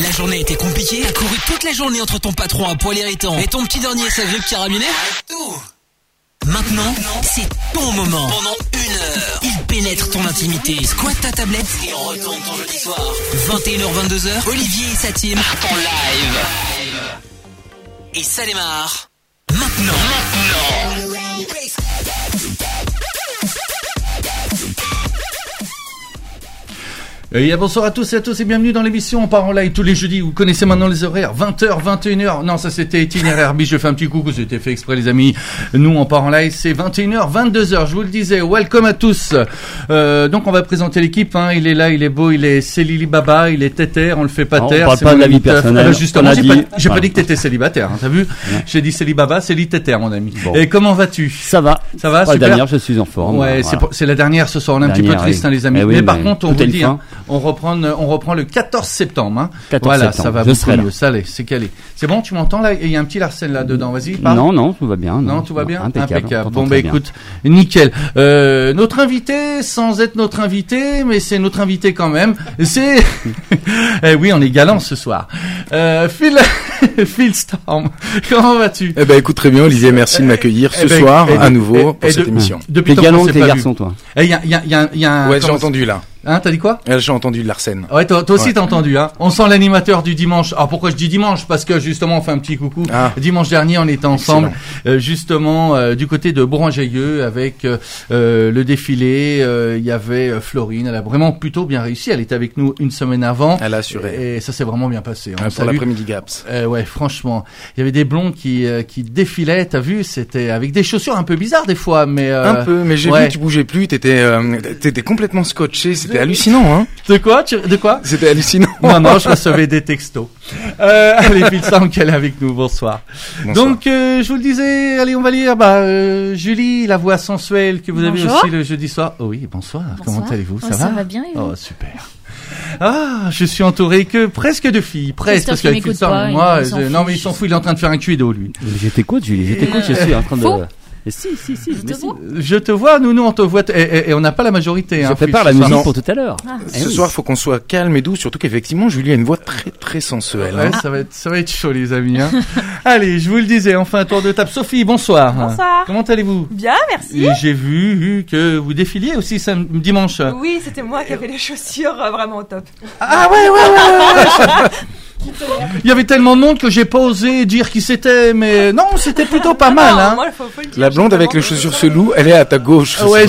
La journée était compliquée, t'as couru toute la journée entre ton patron à poil irritant et ton petit dernier et sa grippe carabinée. Maintenant, c'est ton moment. Pendant 1 heure, il pénètre ton intimité, squatte ta tablette et on retourne ton jeudi soir. 21h, 22h, Olivier et sa team en live. Et ça démarre maintenant. Bonsoir à tous et à tous et bienvenue dans l'émission On part en live tous les jeudis. Vous connaissez maintenant les horaires, 20h, 21h. Non, ça c'était itinéraire biche, je fais un petit coucou, c'était fait exprès les amis. Nous on part en live, c'est 21h, 22h, je vous le disais. Welcome à tous. Donc on va présenter l'équipe, hein. Il est là, il est beau, c'est Lili Baba, il est téter, on le fait pas taire. On parle pas de la vie personnelle. Justement, j'ai pas dit que t'étais célibataire, hein, t'as vu? Ouais. J'ai dit Célibaba, c'est Lili téter mon ami. Bon. Et comment vas-tu? Ça va, super. La dernière, je suis en forme. Ouais, voilà. C'est la dernière ce soir, on est un petit peu triste, hein, les amis. Oui, mais par contre, on vous dit, hein, on reprend le 14 septembre. Hein. 14 voilà, septembre. Ça va beaucoup mieux. Ça l'est, c'est calé. C'est bon, tu m'entends là? Il y a un petit Larsen là-dedans. Vas-y, parle. Non, tout va bien. Non, tout va bien. Impeccable. Bon, bah écoute, nickel. Notre invité, sans être notre invité, mais c'est notre invité quand même. C'est, oui, on est galant ce soir. Phil Storm. Comment vas-tu? Eh ben, écoute, très bien, Olivier. Merci de m'accueillir ce soir à nouveau pour cette émission. Depuis les galants, les garçons, toi. Il y a un. Ouais, j'ai entendu là. Hein, t'as dit quoi? J'ai entendu Larsen. Ouais, toi aussi t'as entendu, hein. On sent l'animateur du dimanche. Alors pourquoi je dis dimanche? Parce que justement on fait un petit coucou. Dimanche dernier on était ensemble, justement du côté de Bourgoin-Jallieu avec le défilé. Il y avait Florine. Elle a vraiment plutôt bien réussi. Elle était avec nous une semaine avant. Elle a assuré. Et ça s'est vraiment bien passé. Pour l'après-midi Gaps. Ouais, franchement, il y avait des blonds qui défilaient. T'as vu? C'était avec des chaussures un peu bizarres des fois, mais un peu. Mais j'ai vu, tu bougeais plus. T'étais complètement scotché. C'était hallucinant, hein. De quoi? C'était hallucinant. Non, je recevais des textos. Allez, Phil Storm qui est avec nous. Bonsoir. Donc, je vous le disais, allez, on va lire, Julie, la voix sensuelle que vous avez aussi le jeudi soir. Oh oui, bonsoir. Comment allez-vous? Ça va? Ça va bien, et vous? Oh, super. Je suis entouré presque de filles, presque, parce qu'avec Phil Storm, moi, non, mais il s'en fout, il est en train de faire un cuido, lui. Je t'écoute, Julie, je suis en train de... Si. Je te vois, nous on te voit, et on n'a pas la majorité. Je prépare la musique pour tout à l'heure. Ce soir, faut qu'on soit calme et doux, surtout qu'effectivement, Julie a une voix très très sensuelle. Ouais, ça va être chaud, les amis. Hein. Allez, je vous le disais, enfin, tour de table. Sophie, bonsoir. Bonsoir. Comment allez-vous? Bien, merci. Et j'ai vu que vous défiliez aussi dimanche. Oui, c'était moi qui avais les chaussures vraiment au top. Ah ouais. Il y avait tellement de monde que j'ai pas osé dire qui c'était, mais non, c'était plutôt pas mal. Hein. Moi, faut le dire, la blonde avec les chaussures selou, elle est à ta gauche. Ouais,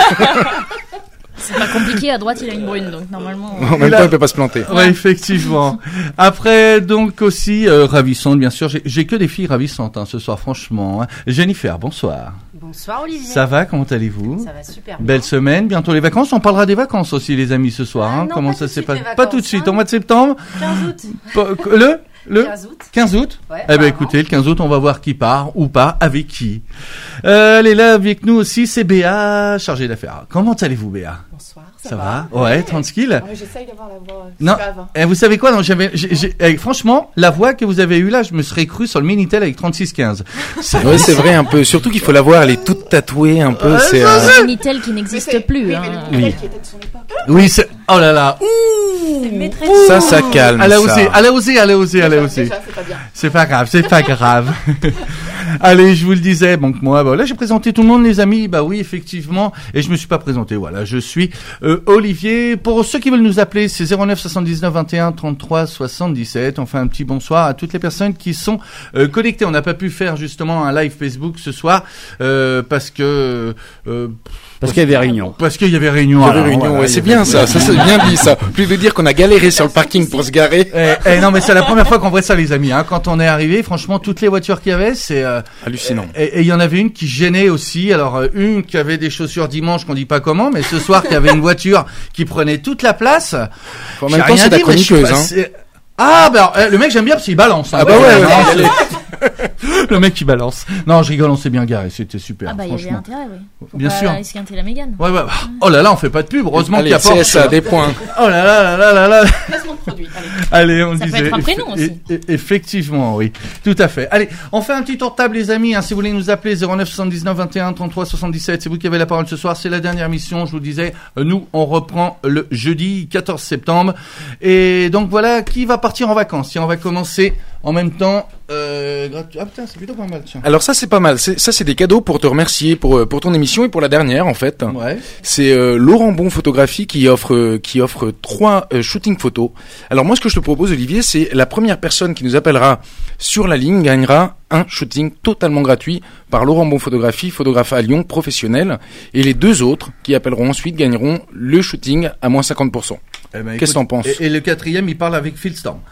c'est pas compliqué, à droite il a une brune, donc normalement... En même temps, il peut pas se planter. Ouais, effectivement. Après, donc aussi, ravissante, bien sûr. J'ai que des filles ravissantes, hein, ce soir, franchement. Hein. Jennifer, bonsoir. Bonsoir Olivier. Ça va, comment allez-vous? Ça va super bien. Belle semaine, bientôt les vacances. On parlera des vacances aussi, les amis, ce soir. Hein. Non, comment pas ça tout s'est de suite, passé? les Pas tout de vacances, suite, hein. au mois de septembre? 15 août. Le 15 août. Ouais, eh ben écoutez, le 15 août, on va voir qui part ou pas, avec qui. Elle est là avec nous aussi, c'est Béa, chargée d'affaires. Comment allez-vous, Béa? Bonsoir, ça va? Ouais, tranquille. Ouais, j'essaye d'avoir la voix non, suave. Vous savez quoi? Non, franchement, la voix que vous avez eue là, je me serais cru sur le Minitel avec 3615. Ouais, c'est vrai un peu. Surtout qu'il faut la voir, elle est toute tatouée un peu. C'est un Minitel qui n'existe plus. Oui, hein. mais le Minitel qui était de son époque. Oui, c'est... Oh là là. Ça calme. Elle a osé. Déjà, c'est pas bien. C'est pas grave. Allez, je vous le disais, donc moi, là j'ai présenté tout le monde, les amis. Bah oui, effectivement, et je me suis pas présenté. Voilà, je suis Olivier. Pour ceux qui veulent nous appeler, c'est 09 79 21 33 77. On fait un petit bonsoir à toutes les personnes qui sont connectées. On n'a pas pu faire justement un live Facebook ce soir parce qu'il y avait réunion. Parce qu'il y avait réunion. Voilà, ouais, c'est bien ça c'est bien dit ça. Plus de dire qu'on a galéré sur le parking pour se garer. Non mais c'est la première fois qu'on voit ça, les amis. Hein. Quand on est arrivé, franchement, toutes les voitures qu'il y avait, c'est hallucinant. Et il y en avait une qui gênait aussi. Alors une qui avait des chaussures dimanche, qu'on dit pas comment, mais ce soir qui avait une voiture qui prenait toute la place. En même temps, c'est ta chroniqueuse. Le mec j'aime bien parce qu'il balance. Hein. Ah bah ouais. Le mec qui balance. Non, je rigole, on s'est bien garé, c'était super. Ah bah il y avait intérêt, oui. Faut bien pas sûr. esquinter la Mégane. Ouais. Oh là là, on fait pas de pub. Heureusement qu'il y a pas. Ça des points. Oh là là. produit. Allez, on Ça peut disait. être un prénom aussi. Effectivement, oui. Tout à fait. Allez, on fait un petit tour de table, les amis. Si vous voulez nous appeler 09 79 21 33 77, c'est vous qui avez la parole ce soir. C'est la dernière mission. Je vous disais, nous, on reprend le jeudi 14 septembre. Et donc voilà, qui va partir en vacances? Tiens, on va commencer en même temps. Ah putain, c'est plutôt pas mal. Tiens. Alors ça c'est pas mal. Ça c'est des cadeaux pour te remercier pour ton émission et pour la dernière en fait. Ouais. C'est Laurent Bon Photographie qui offre 3 shootings photos. Alors moi ce que je te propose Olivier, c'est la première personne qui nous appellera sur la ligne gagnera un shooting totalement gratuit par Laurent Bon Photographie, photographe à Lyon, professionnel. Et les 2 autres qui appelleront ensuite gagneront le shooting à moins 50%. Qu'est-ce que t'en penses? Et le 4e, il parle avec Phil Storm.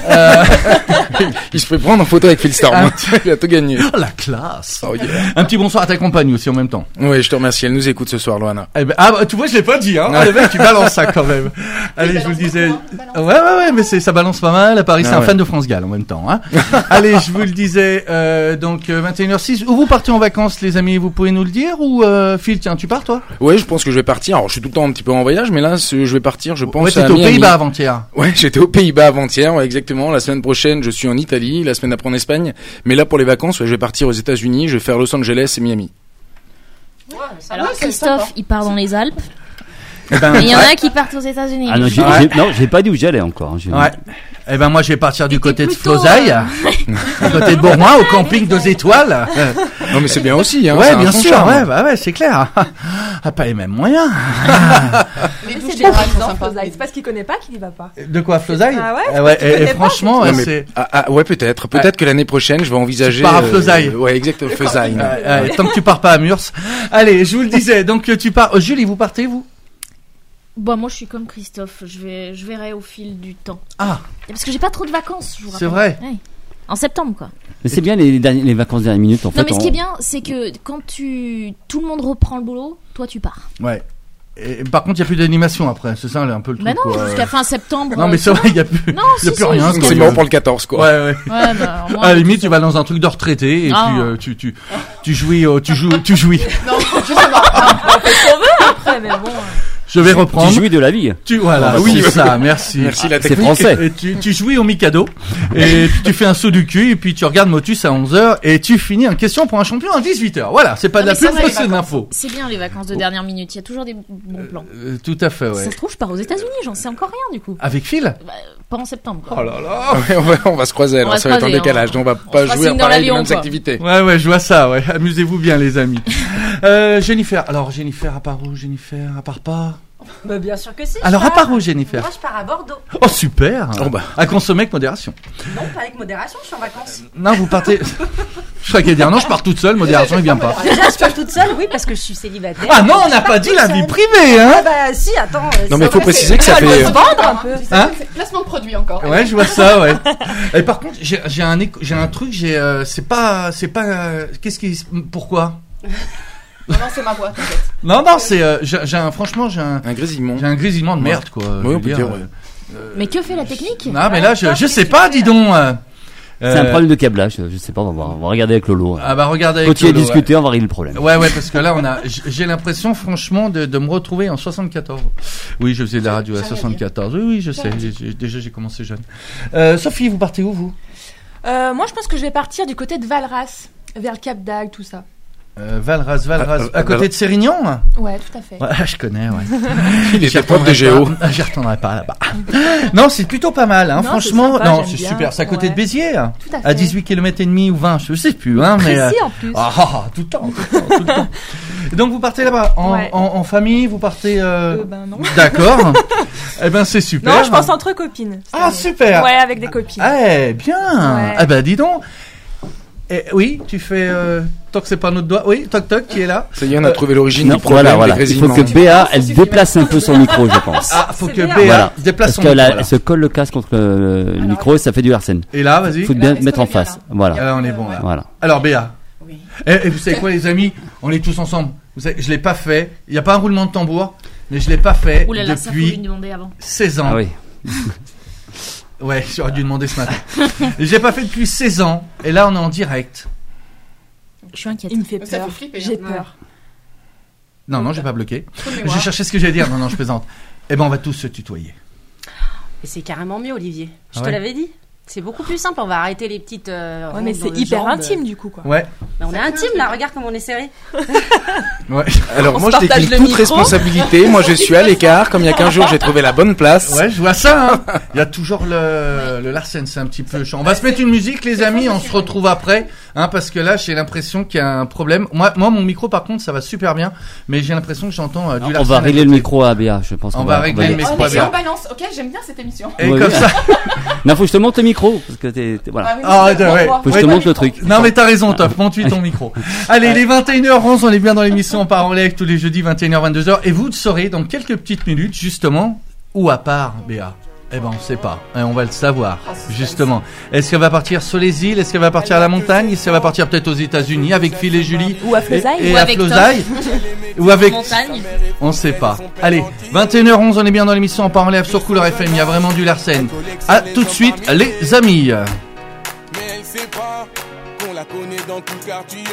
Il se fait prendre en photo avec Phil Storm. Il a tout gagné. Oh, la classe. Oh, yeah. Un petit bonsoir à ta compagne aussi en même temps. Oui, je te remercie. Elle nous écoute ce soir, Loana. Tu vois, je l'ai pas dit, hein. Le mec, tu balances ça quand même. Allez, je vous le disais. Ouais, mais ça balance pas mal. À Paris, c'est un fan de France Gall en même temps, hein. Allez, je vous le disais, donc, 21h06. Où vous partez en vacances, les amis? Vous pouvez nous le dire? Ou, Phil, tiens, tu pars, toi? Ouais, je pense que je vais partir. Alors, je suis tout le temps un petit peu en voyage, mais là, je vais partir, je pense. Ouais, t'étais aux Pays-Bas avant-hier. Ouais, j'étais aux Pays-Bas avant-hier, ouais, exactement. La semaine prochaine, je suis en Italie, la semaine d'après en Espagne. Mais là, pour les vacances, ouais, je vais partir aux États-Unis, je vais faire Los Angeles et Miami. Ouais, Alors Christophe, il part dans les Alpes. Eh ben, Et il y en a qui partent aux États-Unis. Ah non, j'ai pas dit où j'allais encore. Ouais. Eh ben, moi, je vais partir du côté de plutôt, Flosailles, du côté de Bourgoin, au camping 2 étoiles. Non, mais c'est bien aussi, hein. Ouais, bien sûr, ouais, c'est clair. Pas les mêmes moyens. Les douches des racisants, c'est parce qu'il connaît pas qu'il y va pas. De quoi, Flosailles? Ah ouais? Ouais, Tu connais et pas, franchement, Non, mais- c'est... ouais, peut-être. Peut-être que l'année prochaine, je vais envisager. Tu pars à Flosailles. Ouais, exactement, Flosailles. Tant que tu pars pas à Murs. Allez, je vous le disais, donc tu pars... Julie, vous partez, vous? Bon, moi je suis comme Christophe, je verrai au fil du temps. Ah, Parce que j'ai pas trop de vacances, je vous c'est rappelle. vrai. Ouais. En septembre, quoi. Mais c'est bien les vacances dernière minute en fait. Non, mais ce qui est bien, c'est que quand tout le monde reprend le boulot, toi tu pars. Ouais. Et, par contre, il n'y a plus d'animation après, c'est ça un peu le truc. Bah non, quoi. jusqu'à fin septembre. Non, mais c'est vrai, il n'y a plus, Non, y a si, plus si, rien. jusqu'à quoi. C'est bon pour le 14, quoi. Ouais. Ouais, bah, au moins, À la tout limite, ça. tu vas dans un truc de retraité et Ah. puis tu jouis, tu jouis. Non, justement. On fait ce qu'on veut après, mais bon. Je vais reprendre. Tu jouis de la vie. Voilà, oui, c'est ça, merci. Merci la C'est technique. français. Et tu jouis au Mikado et puis tu fais un saut du cul et puis tu regardes Motus à 11h et tu finis en question pour un champion à 18h. Voilà, c'est pas Non, de la mais c'est pub, vrai, c'est de l'info. C'est bien les vacances de dernière minute, il y a toujours des bons plans. Tout à fait, Si ouais. ça se trouve, je pars aux États-Unis, j'en sais encore rien du coup. Avec Phil? Bah, pas en septembre. Quoi. Oh là là. Ouais, on va se croiser, alors va ça va se être en croiser, décalage. hein. Donc on va On pas fera jouer signe dans pareil les l'avion, mêmes quoi. activités. Ouais, je vois ça, ouais. Amusez-vous bien, les amis. Jennifer. Alors, Jennifer, à part où, Jennifer? À part pas? Bah, bien sûr que si. Alors, à part où, Jennifer? Moi, je pars à Bordeaux. Oh, super. Oh, bah. À consommer avec modération. Non, pas avec modération, je suis en vacances. Non, vous partez... Je crois qu'elle dire non, je pars toute seule, modération, il vient pas. Déjà, je pars toute seule, oui, parce que je suis célibataire. Ah non, on n'a pas dit la vie privée, hein? Ah bah si, attends. Non, mais il faut préciser que ça Elle fait. veut se vendre un peu. Hein? C'est placement de produit encore. Ouais, je vois ça, ouais. Et par contre, j'ai un truc, c'est pas, pourquoi? Non, c'est ma voix, t'inquiète. Non, c'est, franchement, j'ai un grésillement. grésillement de merde, quoi. Oui, Je on veux peut dire, Mais que fait la technique? Non, mais là, je sais pas, dis donc. C'est un problème de câblage, je sais pas, on va regarder avec Lolo. Ah bah, regardez avec Continuez à Lolo, discuter, on va régler le problème. Ouais, parce que là, j'ai l'impression, franchement, de me retrouver en 74. Oui, je faisais de la radio à 74. Oui, je sais. Déjà, j'ai commencé jeune. Sophie, vous partez où, vous? Moi, je pense que je vais partir du côté de Valras, vers le Cap d'Agde, tout ça. Valras, à côté de Sérignan? Ouais, tout à fait. Ouais, je connais, ouais. Il était prof de géo. J'y retournerai pas là-bas. Non, c'est plutôt pas mal, hein, Non, franchement. c'est sympa, Non, j'aime c'est bien. super. C'est à côté de Ouais. Béziers, Tout à fait. à 18 km et demi ou 20, je sais plus, hein, mais. Précis en plus. Tout le temps. Et donc vous partez là-bas Ouais. en famille, vous partez. Ben non. D'accord. Eh ben c'est super. Non, je pense entre copines. Ah super. Ouais, avec des copines. Eh bien. Ouais. Eh ben dis donc. Et, oui, tu fais. Tant que c'est pas notre doigt. Oui, toc toc, qui est là. Ça y est, on a trouvé l'origine Non, du problème voilà. des Il faut grésillements. que Béa, elle déplace un peu son micro, je pense. Ah, faut C'est que Béa. Béa Voilà. déplace Parce son qu'elle micro, là. elle se colle le casque contre le micro et ça fait du arsène. Et là, vas-y. Il faut Là, bien est-ce mettre qu'on en est bien, face. là Voilà. Là, on est bon là. Voilà. Alors Béa. Oui. Et vous savez quoi les amis, on est tous ensemble. Vous savez, je l'ai pas fait. Il n'y a pas un roulement de tambour, mais je l'ai pas fait Ouh là là, ça faut lui depuis demander avant. 16 ans. Ah oui. Ouais, j'aurais dû demander ce matin. Et je l'ai pas fait depuis 16 ans. Et là, on est en direct. Je suis inquiète. Il me fait Ça peur. fait flipper, J'ai hein. peur. Non, j'ai pas bloqué. Trop de Je mémoire. cherchais ce que j'allais dire. Non, je plaisante. Eh ben, on va tous se tutoyer. Et c'est carrément mieux, Olivier. Je Ah te ouais. l'avais dit. C'est beaucoup plus simple. On va arrêter les petites. Ouais, rondes mais dans c'est le hyper jambe. intime du coup, quoi. Ouais. Mais on est intime là. Regarde comme on est serré. Ouais. Alors On moi se je décline partage le toute micro. responsabilité. Moi je suis à l'écart. Comme il y a 15 jours j'ai trouvé la bonne place. Ouais, je vois ça. Hein. Il y a toujours le Larsen, c'est un petit peu chiant. On va se mettre une musique, les amis. On se retrouve après, hein, parce que là, j'ai l'impression qu'il y a un problème. Moi, mon micro, par contre, ça va super bien, mais j'ai l'impression que j'entends du On Larsen. va à régler le côté. micro à Béa, je pense. On va régler le micro. Oh, mais bien. on balance. Ok, j'aime bien cette émission. Et Ouais, comme oui. ça. Non, faut que je te monte le micro, parce que voilà. Ah oui, Ah, c'est ouais. bon, Faut que je te montre le truc. Non, mais t'as raison, Toff. Monte-lui ton micro. Allez, les 21h11, on est bien dans l'émission On part en live tous les jeudis, 21h, 22h. Et vous le saurez dans quelques petites minutes, justement, où à part, Béa. Eh ben, on sait pas. Et on va le savoir, justement. Est-ce qu'elle va partir sur les îles? Est-ce qu'elle va partir à la montagne? Est-ce qu'elle va partir peut-être aux États-Unis avec Phil et Julie? Ou à Flosail. Et Ou à avec Flosail. Ou avec... Montagne. On sait pas. Allez, 21h11, on est bien dans l'émission On part en live sur Couleur FM. Il y a vraiment du Larsen. À tout de suite, les amis. Mais elle sait pas qu'on la connaît dans tout le quartier.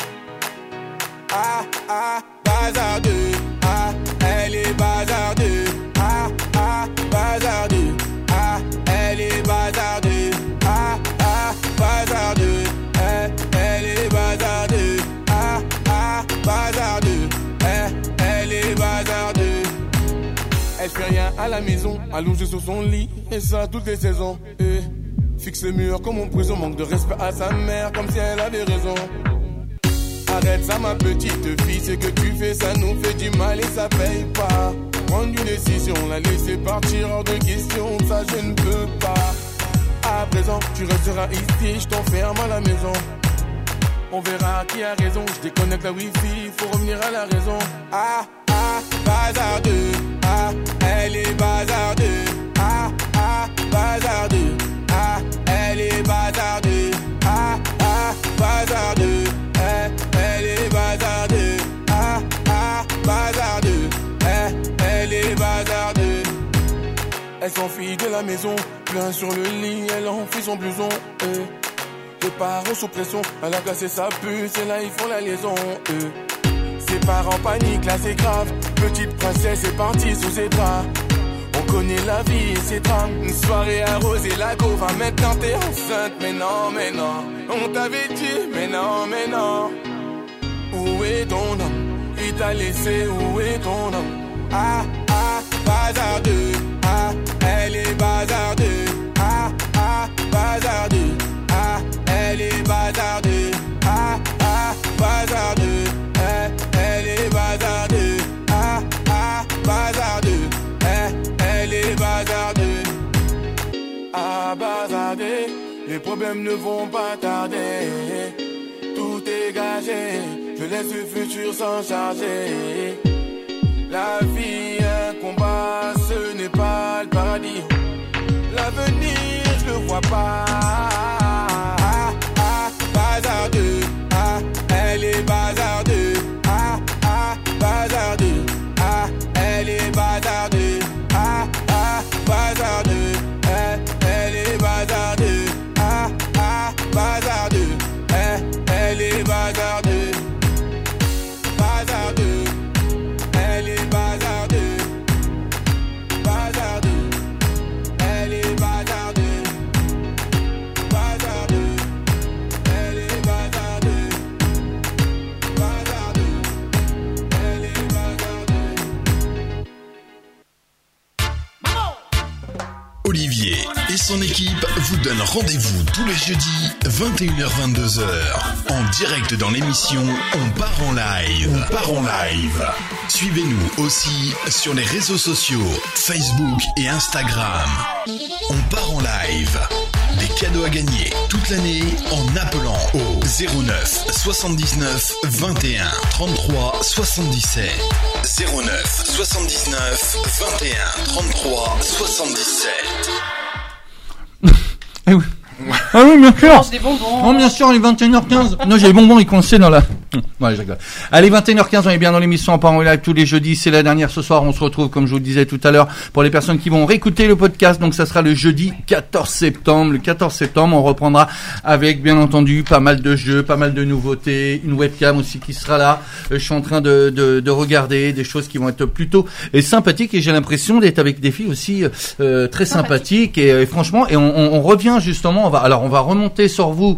Ah, ah, bazardeux. Ah, elle est bazardeux. Ah, ah, bazardeux. Ah, elle est bazardeux. Ah, ah, bazardeux. Elle est bazardeux. Ah, ah, bazardeux. Elle est bazardeux. Elle fait rien à la maison, allongée sur son lit, et ça toutes les saisons. Fixe le mur comme en prison, manque de respect à sa mère, comme si elle avait raison. Arrête ça ma petite fille, ce que tu fais ça nous fait du mal et ça paye pas. Prendre une décision, la laisser partir hors de question, ça je ne peux pas. À présent, tu resteras ici, je t'enferme à la maison. On verra qui a raison, je déconnecte la wifi, faut revenir à la raison. Ah, ah, bazardeux, ah, elle est bazardeux. Ah, ah, bazardeux, ah, elle est bazardeux. Ah, ah, bazardeux, elle est bazardeux. Ah, ah, bazardeux, elle est bazardeux. Elle s'enfuit de la maison, plein sur le lit, elle enfuit son blouson. Les parents sous pression, elle a cassé sa puce et là ils font la liaison. Ses parents paniquent, là c'est grave. Petite princesse est partie sous ses draps. On connaît la vie et ses drames. Une soirée arrosée, la go va maintenant t'es enceinte. Mais non, on t'avait dit, mais non. Où est ton homme? Il t'a laissé, où est ton homme? Ah, ah, bazardeux. Ah, elle est bazardeux. Ah, ah, bazardeux. Ah, elle est bazardeux. Ah, ah, bazardeux. Elle est bazardeux. Ah, ah, bazardeux. Elle est bazardeux. Ah, bazardeux. Les problèmes ne vont pas tarder. Tout est gagé. Je laisse le futur s'en charger. La vie, un combat, ce n'est pas le paradis. L'avenir, je le vois pas. Ah, ah, bazardeux. Ah, elle est bazardeux. Ah, ah, bazardeux. Ah, elle est bazardeux. Ah, ah, bazardeux. Elle est bazardeux. Ah, ah, bazardeux. Elle est bazardeux. Bazardeux. Elle est bazardeux. Bazardeux. Elle est bazardeux. Bazardeux. Elle est bazardeux. Bazardeux. Elle est bazardeux. Olivier et son équipe vous donnent rendez-vous tous les jeudis 21h-22h en direct dans l'émission On part en live. Suivez-nous aussi sur les réseaux sociaux Facebook et Instagram. On part en live. Des cadeaux à gagner toute l'année en appelant au 09 79 21 33 77. 09 79 21 33 77. Ah oui, bien sûr. Mange des bonbons. Non, bien sûr, il est 21h15. Non, j'ai les bonbons, ils coinçaient dans la... Ouais, je rigole. Allez, 21h15, on est bien dans l'émission en parole live tous les jeudis. C'est la dernière ce soir. On se retrouve, comme je vous le disais tout à l'heure, pour les personnes qui vont réécouter le podcast. Donc, ça sera le jeudi 14 septembre. Le 14 septembre, on reprendra avec, bien entendu, pas mal de jeux, pas mal de nouveautés, une webcam aussi qui sera là. Je suis en train de regarder des choses qui vont être plutôt sympathiques et j'ai l'impression d'être avec des filles aussi très sympathiques et franchement, et on revient justement. On va remonter sur vous.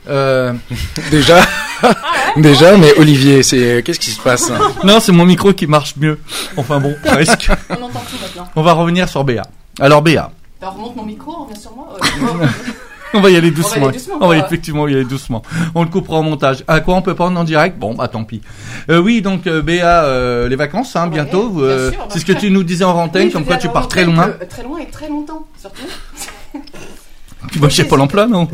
Déjà, mais Olivier, qu'est-ce qui se passe? Non, c'est mon micro qui marche mieux. Enfin bon, presque. On entend tout maintenant. On va revenir sur Béa. Alors Béa. Alors remonte mon micro, on revient sur moi. On va y aller doucement. On va effectivement y aller doucement. On le coupera au montage. À quoi on peut pas en direct? Bon, bah tant pis. Oui, donc Béa, les vacances, hein, bientôt. Bien sûr, c'est ce que tu nous disais en antenne, comme quoi tu pars très loin. Très loin et très longtemps, surtout. Tu vas chez Pôle emploi, non?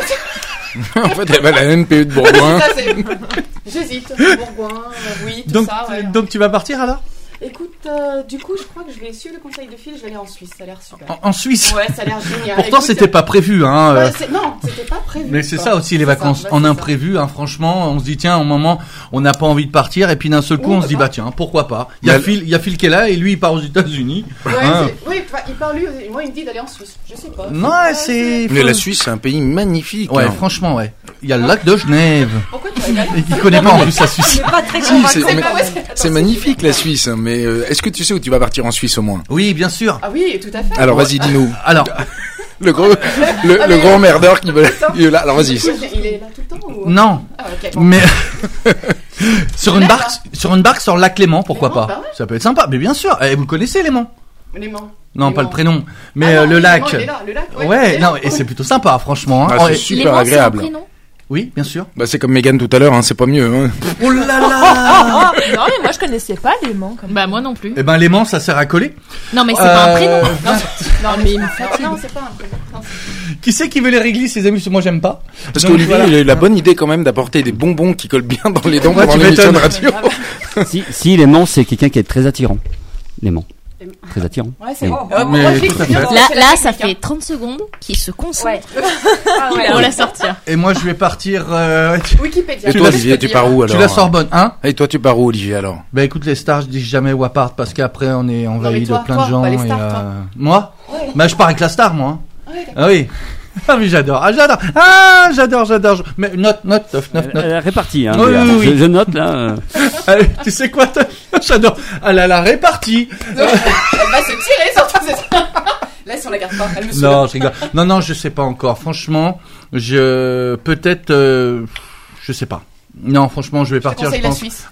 En fait, elle va à la NPE de Bourgoin. J'hésite. Bourgoin, oui, tout ça. Ouais. Donc tu vas partir alors? Écoute, du coup, je crois que je vais suivre le conseil de Phil, je vais aller en Suisse, ça a l'air super. En Suisse? Ouais, ça a l'air génial. Pourtant, c'était pas prévu, hein. Ouais, non, c'était pas prévu. Mais c'est ça aussi les vacances en imprévu, hein. Franchement, on se dit tiens, au moment, on n'a pas envie de partir, et puis d'un seul coup, on se dit bah tiens, pourquoi pas. Il y a Phil qui est là, et lui, il part aux États-Unis. Ouais, hein. Oui, il part lui, moi, il me dit d'aller en Suisse. Je sais pas. Non, c'est. Mais la Suisse, c'est un pays magnifique. Ouais, hein. Franchement, ouais. Il y a le lac de Genève. Pourquoi tu vas y aller? Il connaît pas en plus la Suisse. Pas très C'est magnifique la Suisse, mais est-ce que tu sais où tu vas partir en Suisse au moins? Oui, bien sûr. Ah oui, tout à fait. Alors vas-y, dis-nous. Alors, Le gros merdeur qui veut. Il est là. Alors vas-y. Il est là tout le temps ou... non. Ah, ok. Bon. Mais sur une barque sur le lac Léman, pourquoi Léman, pas? bah ouais. Ça peut être sympa. Mais bien sûr. Et vous connaissez Léman? Léman. Non, pas le prénom, mais Ah non, le lac. Léman, il est là, le lac. Ouais, Léman, non, et c'est plutôt sympa, franchement. Hein. Ah, Oh, c'est et- super agréable. Oui, bien sûr. Bah c'est comme Mégane tout à l'heure, hein, c'est pas mieux. Hein. Oh là là. Non, mais moi, je connaissais pas Léman. Bah, moi non plus. Eh ben Léman, ça sert à coller. Non, mais c'est pas un prénom. Non, mais il me fatigue. Non, c'est pas un prénom. Non, Qui c'est qui veut les réglisses, ses amis? Parce que moi, j'aime pas. Parce Donc, qu'Olivier, voilà. il a eu la bonne idée quand même d'apporter des bonbons qui collent bien dans les dents Ouais, pendant tu l'émission de m'étonnes. radio. Si Léman, c'est quelqu'un qui est très attirant. Léman. Très attirant. Ouais, c'est Oui. bon. Mais Moi, je tout à l'écris, fait. hein. Là, ça fait 30 secondes qu'il se concentre Ouais. Ah ouais, pour ouais. la sortir. Et moi, je vais partir. Wikipédia. Et toi, Olivier, tu pars où alors? Tu la Sorbonne, hein? Et toi, tu pars où, Olivier alors? Bah écoute, les stars, je dis jamais où partent parce qu'après, on est envahi mais toi, de plein de gens. pas les stars, et, toi. Moi? Ouais. Bah je pars avec la star, moi. Hein. Ouais, d'accord. Ah oui. Ah mais j'adore. J'adore. Mais note. Répartie, hein. Oui, Béa. oui, oui. Je note là. Allez, tu sais quoi? J'adore. Elle a la répartie. Elle va se tirer, surtout, c'est ça. Laisse, on la garde pas. Elle me saoule. Non, je rigole. Non, je sais pas encore. Franchement, peut-être, je sais pas. Non, franchement, je vais partir. conseille Je la pense Suisse.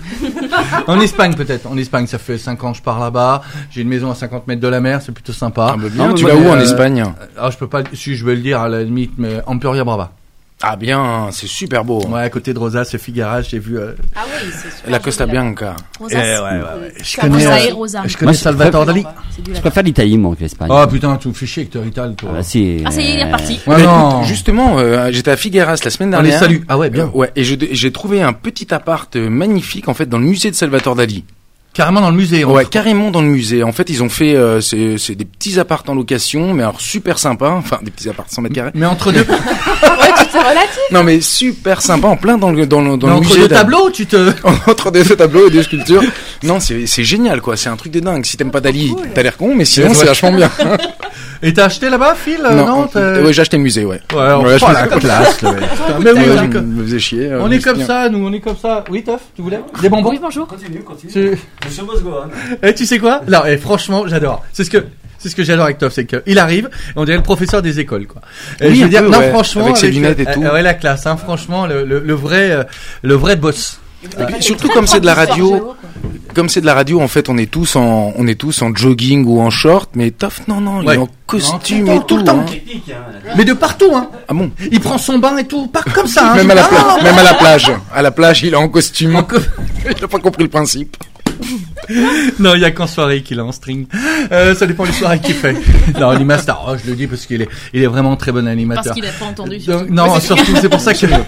en Espagne peut-être. En Espagne, ça fait 5 ans que je pars là-bas. J'ai une maison à 50 mètres de la mer, c'est plutôt sympa. Ah, bah, bien, Non, tu mais vas moi, où en Espagne? Alors je peux pas. Si je vais le dire à la limite, mais Emporia Brava. Ah bien, c'est super beau. Ouais, à côté de Rosas, c'est Figueras. J'ai vu. Ah oui, c'est super. La Costa joli, là. Bianca. Rosa, Je Ça connais. Rosa et Rosa. Je connais Moi, Salvatore Dali. C'est du Je lac. préfère l'Italie, moi, que l'Espagne. Oh putain, tu me fais chier avec ton Rital, toi. Ah, bah, si. Ah, ça y est, il est reparti. Ouais, Mais non. écoute, justement, j'étais à Figueras la semaine On les dernière. salue. Ah ouais, bien. Ouais, et j'ai trouvé un petit appart magnifique en fait dans le musée de Salvatore Dali. Carrément dans le musée. Ouais, carrément dans le musée. En fait, ils ont fait c'est des petits apparts en location, mais alors super sympa. Enfin, des petits apparts 100 mètres carrés. Mais entre deux, Ouais, tout est relatif. Non, mais super sympa en plein dans le mais musée. entre deux tableaux, tu te. Entre deux tableaux et deux sculptures. Non, c'est génial quoi. C'est un truc de dingue. Si t'aimes pas Dali, t'as l'air con, mais sinon Ouais. c'est vachement bien. Et t'as acheté là-bas, Phil? Non, t'as- ouais, j'ai acheté le musée, ouais. Ouais, Ouais, oh la classe, le mec. Putain, Mais oui, Ouais, on je est comme- me faisais chier. on est comme ça, nous, on est comme ça. Oui, Toff, tu voulais? Des bonbons? Oui, bonjour. Continue. Tu- Monsieur Mosgohan. Eh, tu sais quoi? Non, franchement, j'adore. C'est ce que j'adore avec Toff, c'est que il arrive, et on dirait le professeur des écoles, quoi. Oui, je un veux dire, peu, non, ouais, franchement. avec ses lunettes et tout. Ouais, la classe, hein, franchement, le vrai boss. Et puis, surtout comme c'est de la radio, en fait, on est tous en jogging ou en short, mais Toff, non, il Ouais. est en costume Non, et tout le tout. temps. hein. Technique, hein. Mais de partout, hein. Ah bon? Il prend son bain et tout, pas comme ça, hein. Même à la Ah, même à la plage. À la plage, il est en costume. En co- Il a pas compris le principe. Non, il y a qu'en soirée qu'il est en string. Ça dépend des soirées qu'il fait. Non, animateur. Oh, je le dis parce qu'il est vraiment très bon animateur. Parce qu'il a pas entendu. Donc, non, surtout, c'est pour ça que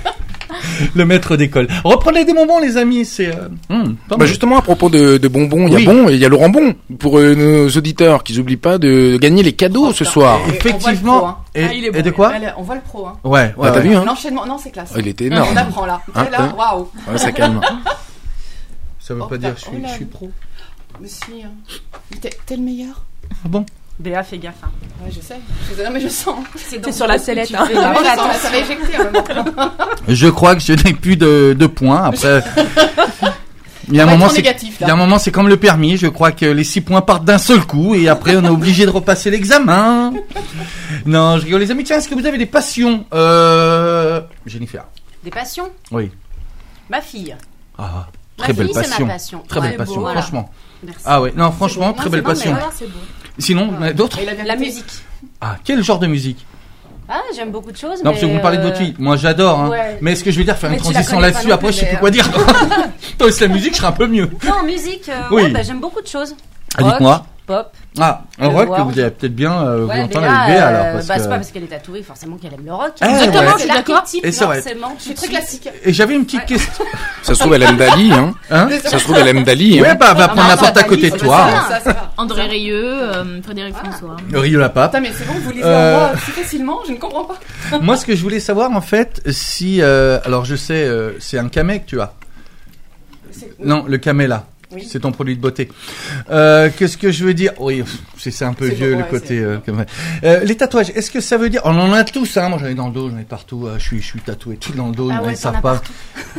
Le maître d'école. Reprenez des bonbons, les amis. C'est. Pas mal. Justement, à propos de bonbons, il y a Oui. Bon et il y a Laurent Bon. Pour nos auditeurs, qu'ils n'oublient pas de gagner les cadeaux ce soir. Effectivement. il est bon. Et de quoi On voit le pro. Hein. Ouais. Ah, t'as vu, hein? L'enchaînement, non, c'est classe. Il était énorme. On apprend là. Hein, là, waouh. Ouais, ça calme. Ça veut pas dire que je suis pro. Mais si, hein. T'es le meilleur. Ah bon? Béa, fais gaffe. Hein. Ouais, je sais. Non, mais je sens. C'est sur la sellette. Hein. fais gaffe. Ouais, ça va éjecter. Je crois que je n'ai plus de points. Après, il y a un On va moment, être en c'est, négatif, il là. y a un moment, c'est comme le permis. Je crois que les 6 points partent d'un seul coup et après, on est obligé de repasser l'examen. Non, je rigole, les amis. Tiens, est-ce que vous avez des passions, Jennifer? Des passions. Oui. Ma fille. Ah, Ma très belle fille, c'est passion. ma passion. Très Ouais, belle passion, voilà. franchement. Merci. Ah ouais, non, franchement, très belle passion. c'est beau. Sinon, d'autres? La musique. Ah, quel genre de musique? Ah, j'aime beaucoup de choses. Non, mais parce que vous me parlez de votre fille. Moi, j'adore, hein. ouais. Mais est-ce que je vais dire faire une Mais tu la transition connais pas là-dessus? non Après, plus, je sais plus mais, quoi dire. Toi, c'est la musique, je serai un peu mieux. Non, musique, Oui. ouais, bah, j'aime beaucoup de choses. Ah, Rock, dites-moi. pop. Ah, un Le rock que world. vous avez peut-être bien vous Ouais, entendre Béa, avec Béa, alors. Parce bah, que... c'est pas parce qu'elle est tatouée forcément qu'elle aime le rock. Ah, Exactement, ouais. je suis d'accord. L'archétype, Et c'est vrai. forcément. Je suis très classique. Et j'avais une petite Ouais. question. Ça se trouve, elle aime Dali, hein. Hein? Ça se trouve, elle aime Dali, Ouais, hein. bah, va prendre la ça, porte à Dali, côté de ça, toi. ça va. André Rieu, Frédéric François. Rio la pape. Putain, mais c'est bon, vous lisez en moi si facilement, je ne comprends pas. Moi, ce que je voulais savoir, en fait, si, alors je sais, c'est un camé que tu as. Non, le camé là. Oui. C'est ton produit de beauté. Qu'est-ce que je veux dire? Oui, c'est un peu C'est vieux bon, le ouais, côté. Les tatouages. Est-ce que ça veut dire? On en a tous, hein. Moi, j'en ai dans le dos, j'en ai partout. Je suis tatoué tout dans le dos. Ah Ils ouais, ne t'en savent as pas.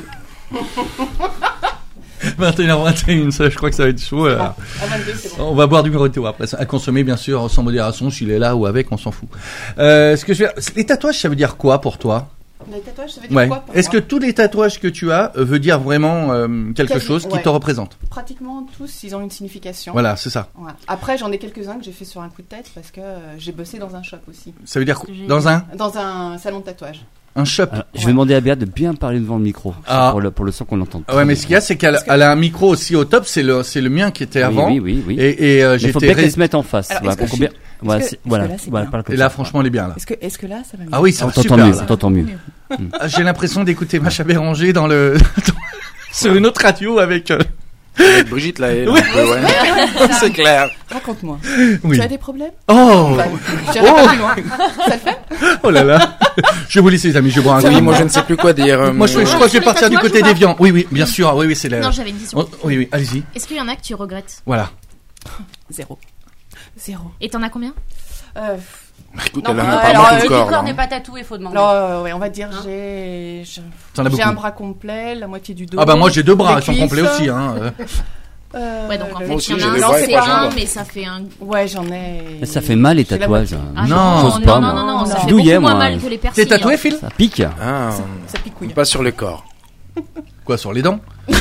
21h21, ça, je crois que ça va être chaud. Là. À 22, c'est bon. On va boire du Moroto après, à consommer bien sûr sans modération. S'il est là ou avec, on s'en fout. Ce que je veux dire, les tatouages, ça veut dire quoi pour toi? Les tatouages, ça veut dire Ouais. quoi pour Est-ce que moi tous les tatouages que tu as veut dire vraiment quelque Quasi, chose qui ouais. te représente? Pratiquement tous, ils ont une signification. Voilà, c'est ça. Ouais. Après, j'en ai quelques-uns que j'ai fait sur un coup de tête parce que j'ai bossé dans un shop aussi. Ça veut dire quoi? C'est génial. Dans Dans un salon de tatouage. un shop. Alors, je vais demander à Béa de bien parler devant le micro. Ah. Pour le son qu'on entend. Ah ouais, mais ce qu'il y a, c'est qu'elle elle a un micro aussi au top. C'est le mien qui était avant. Oui. Et Il j'ai faut été bien qu'elle se mette en face. Alors, Voilà, est-ce que pour bien- Voilà, est-ce que voilà, là, c'est voilà, bien parle comme Et là, ça. franchement, elle est bien là. Est-ce que là, ça va mieux? Ah oui, ça On va t'entend super. mieux, ça. on t'entend mieux. Ah, j'ai l'impression d'écouter Macha Béranger dans le sur une autre radio avec. Avec Brigitte, là, elle, Oui. un peu, ouais. C'est clair. Raconte-moi. Oui. Tu as des problèmes? Oh, Enfin, j'irai pas plus loin. Ça le fait? oh là là. Je vais vous laisser, les amis. Je vais boire un coup. Oui, moi, je ne sais plus quoi dire. Moi, je crois que je vais partir du tatouages côté ou pas des viands. Oui, bien sûr. Oui, c'est la. Non, j'avais une question. Oh, oui, allez-y. Est-ce qu'il y en a que tu regrettes? Voilà. Zéro. Et t'en as combien? Écoute, Non, elle a mais un alors, appartement le tout Le corps, corps là. n'est pas tatoué, faut demander. Non, ouais, on va dire Hein T'en as beaucoup. j'ai un bras complet, la moitié du dos. Ah bah moi j'ai deux bras, les ils sont cuisses. complets aussi. Hein. Ouais, donc en le- fait, aussi, il y j'ai en a des un, vrais c'est bras, un, j'adore. mais ça fait un. Ouais, j'en ai. Ça fait mal les J'ai la tatouages. moitié. Ah, Non. j'ose pas, non, moi. non, ça Non. fait Douillet, beaucoup moins moi. mal que les persils. T'es tatoué, hein. Phil? Ça pique. Ah, Ça picouille. pas sur le corps. Quoi, sur les dents?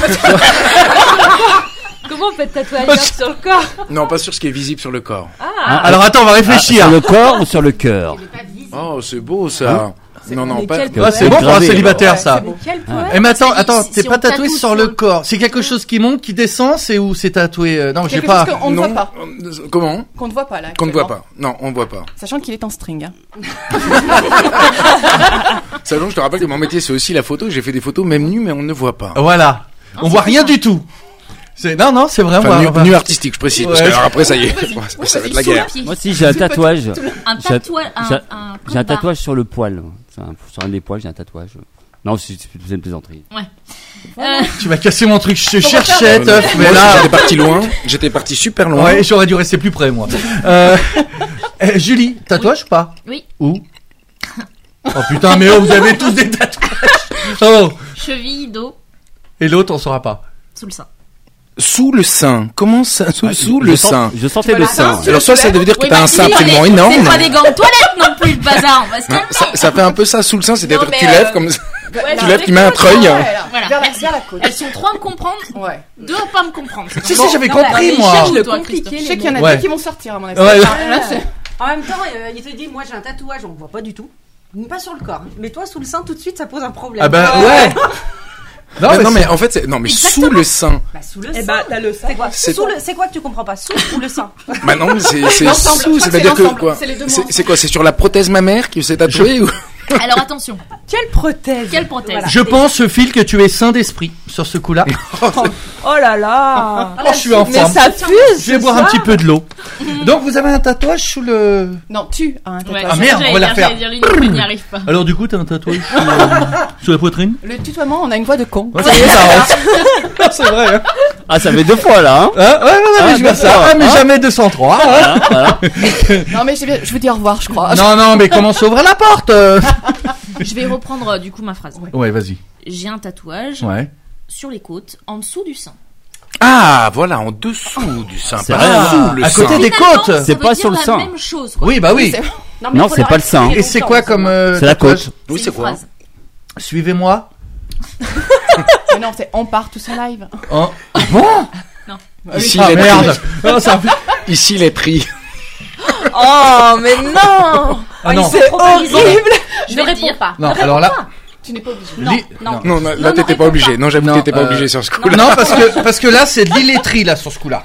Comment on peut être tatoué ailleurs sur le corps? Non, pas sur ce qui est visible sur le corps. Alors attends, on va réfléchir. Sur le corps ou sur le cœur? Oh, c'est beau, ça. Non, non, Mais pas. quel Ah, c'est bon pour un Gravé. célibataire Ouais, ça. c'est beau. Quel poète. Eh mais attends, Ça dit, t'es si pas on tatoué tatoue sur le corps. C'est quelque chose qui monte, qui descend, c'est où c'est tatoué? Non, j'ai Quelque pas. chose qu'on ne voit Non. pas. Comment? Qu'on ne voit pas là. Qu'on ne voit actuellement. pas. Non, on ne voit pas. Sachant qu'il est en string. Hein. Salon, je te rappelle que mon métier, c'est aussi la photo. J'ai fait des photos même nues, mais on ne voit pas. Voilà. On voit rien du tout. Non, c'est vrai. Enfin, on voit- nu artistique, je précise. Parce que Ouais. alors après, ça y est. Ça va être la Sous le guerre. pied. Moi aussi, j'ai un tatouage. Un J'ai- tatouage. j'ai- Un J'ai un tatouage sur le poil. Sur un des poils, j'ai un tatouage. Non, c'est une plaisanterie. Tu vas casser mon truc. Je te va cherchais, faire- teuf, mais Moi, là. j'étais parti loin. J'étais parti super loin. Ouais, j'aurais dû rester plus près, moi. Julie, tatouage ou pas? Oui. Où? Oh putain, mais oh, vous avez tous des tatouages. Oh. Cheville, dos, Et l'autre, on saura pas. sous le sein. Sous le sein. Comment ça? Sous le sein. Je sentais le sein. Alors, soit ça veut dire que t'as un sein dis, absolument c'est énorme. pas des gants de toilette non plus, le bazar. On va se Non, calmer. ça fait un peu ça sous le sein, c'est-à-dire Non, que mais, tu lèves comme ça. Ouais, Tu lèves, tu mets un treuil. Ouais, là. Voilà, Vers la, merci. vers la côte. Elles sont trois à me comprendre, Ouais. deux à pas me comprendre. C'est Si, bon. si, j'avais Non, compris, mais moi. cherche Le toi, compliqué. Christophe. Je sais qu'il y en a Ouais. deux qui vont sortir à mon avis. Ouais. Là, c'est- En même temps, il te dit, moi j'ai un tatouage, on ne voit pas du tout. Pas sur le corps. Mais toi, sous le sein, tout de suite, ça pose un problème. Ah bah ouais. Non, mais en fait, c'est, non, mais sous le sein. Bah, sous le Eh sein. bah, t'as le sein. C'est quoi? C'est- C'est quoi que tu comprends pas? Sous ou le sein? Bah non, mais c'est L'ensemble, je sous, crois que c'est-à-dire c'est que l'ensemble, quoi? c'est les deux C'est membres. c'est quoi? C'est sur la prothèse mammaire qui s'est tatouée ou? Alors attention, Quelle prothèse. quelle prothèse. Voilà. Je pense, Phil, que tu es sain d'esprit sur ce coup-là. Oh là là. Oh, je suis en Mais forme. ça fuse. Je vais boire un petit peu de l'eau. Donc, vous avez un tatouage sous le... Non, tu as un Ouais, tatouage. Ah, merde, on va la faire. J'allais dire l'une, mais n'y arrive pas. Alors, du coup, t'as un tatouage sous la poitrine? Le tutoiement, on a une voix de con. Ouais, ça y est, ça arrête. C'est vrai, hein. Ah, ça fait 2 fois là, hein. Ouais, je vois ça. d'accord. Ah, mais jamais 203. Hein. Voilà. Non, mais je veux dire au revoir, je crois. Non, mais comment s'ouvre la porte? Je vais reprendre du coup ma phrase. Ouais, vas-y. J'ai un tatouage Ouais. sur les côtes, en dessous du sein. Ah, voilà, en dessous du sein. C'est pas rien, sous le à côté sein. des Finalement, côtes. ça C'est veut pas dire sur le la sein. même chose. Quoi. Oui, bah oui. Non, c'est pas le sein. Et c'est quoi comme C'est la tatouage? côte. Oui, c'est une quoi? phrase. Suivez-moi. Mais non, c'est on part tous en live. Oh. Bon. Ici, Ah les merde. tri. Oh, ça... Ici, les tri. Oh mais non. Ah non. C'est horrible. Je ne réponds pas. Non, alors là. Tu n'es pas obligé. Non. Non, là, t'étais pas obligé. Non, j'avoue que t'étais pas obligé sur ce coup-là. Non, parce que là, c'est de l'illetterie, là, sur ce coup-là.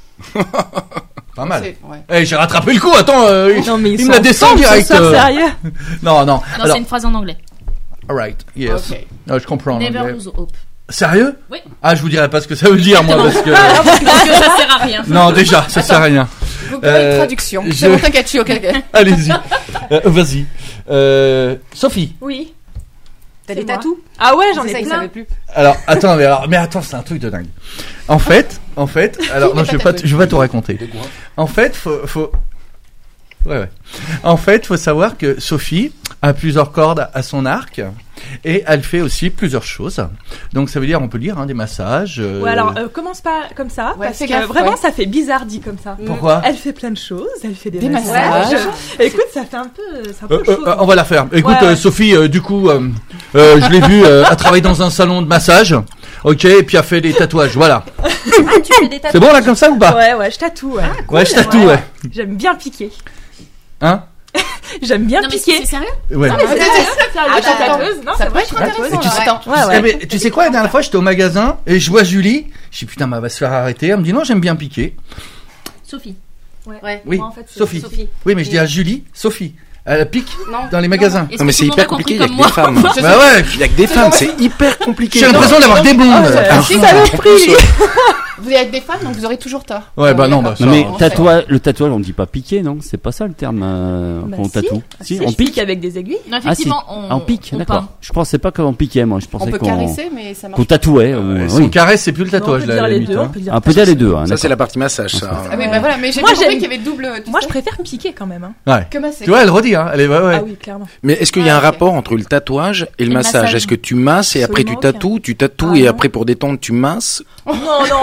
Pas mal. Ouais. Eh, j'ai rattrapé le coup, attends, Non mais il me la descend direct. Sérieux. Non. Non, Alors, c'est une phrase en anglais. alright, yes. Ok. Ah, je comprends. Never l'anglais. lose hope. Sérieux? Oui. Ah, je vous dirai pas ce que ça veut dire, moi, parce que... Parce que ça sert à rien. Non, déjà, ça sert à rien. Vous pouvez une traduction. je- C'est bon, t'inquiète, je suis ok. Allez-y. Vas-y. Sophie. Oui. T'as des C'est moi. tatous? Ah ouais, j'en C'est ça, ai il plein. savait plus. Alors, mais attends, c'est un truc de dingue. En fait, alors, non, je vais pas tout raconter. En fait, faut... Ouais. En fait, faut savoir que Sophie a plusieurs cordes à son arc et elle fait aussi plusieurs choses. Donc, ça veut dire, on peut dire, hein, des massages. Ouais, alors commence pas comme ça, Ouais, parce fais que gaffe, vraiment ouais. ça fait bizarre dit comme ça. Pourquoi? Elle fait plein de choses, elle fait des Des massages. massages. Écoute, ça fait un peu, c'est un peu chaud. On va la faire. Écoute, Ouais. Sophie, du coup, je l'ai vue, elle travaille dans un salon de massage. Ok, et puis elle fait des tatouages. Voilà. Ah, tu fais des tatous? C'est bon là comme ça ou pas? Ouais, je tatoue. Ouais. Ouais, je tatoue, ouais. J'aime bien piquer. Hein? J'aime bien Non, mais piquer. c'est sérieux? Ouais. Non, mais c'est sérieux, Attends, je suis tatoueuse. Non, ça c'est peut vrai, être je suis tatoueuse. intéressant. Ouais. Attends. Ouais, ouais. Eh, mais tu sais quoi, la dernière fois, j'étais au magasin et je vois Julie. Je dis putain, mais elle va se faire arrêter. Elle me dit non, j'aime bien piquer. Sophie. Ouais. Oui, Moi, en fait, c'est Sophie. Oui, mais je dis à Julie, Sophie. Elle pique Non. dans les magasins. Est-ce Non, mais que c'est tout le hyper monde a compliqué, il y compris a que des comme moi? femmes. Bah ouais. Il y a que des femmes, c'est hyper compliqué. J'ai l'impression d'avoir des blondes. Alors, Saloperie. Vous êtes des femmes, donc vous aurez toujours tort. Ouais, bah non, bah ça. Non, mais on le tatouage, on dit pas piquer, non? C'est pas ça le terme Bah, qu'on si. tatoue. Si, on je pique. avec des aiguilles. Non, Ah, si. effectivement, On pique, on d'accord. peint. Je pensais pas qu'on piquait, moi. Je On pensais peut qu'on caresser, mais ça marche. qu'on tatouait. Son Oui. carré, c'est plus le Non, on tatouage peut là. dire à la les limite, deux. hein. On peut dire Un peu dire les deux, hein, Ça, d'accord. c'est la partie massage, ça. Ah oui, bah voilà, mais j'ai Moi, bien compris j'aime- qu'il y avait double. Moi, je préfère piquer quand même. Hein. Ouais. Que masser. Tu vois, elle redit, hein. Elle est, ouais. Ah oui, clairement. Mais est-ce qu'il y a un ok. rapport entre le tatouage et le massage? massage. Est-ce que tu masses et après tu Absolument tatoues, Ah et non. après pour détendre tu masses? Non, non.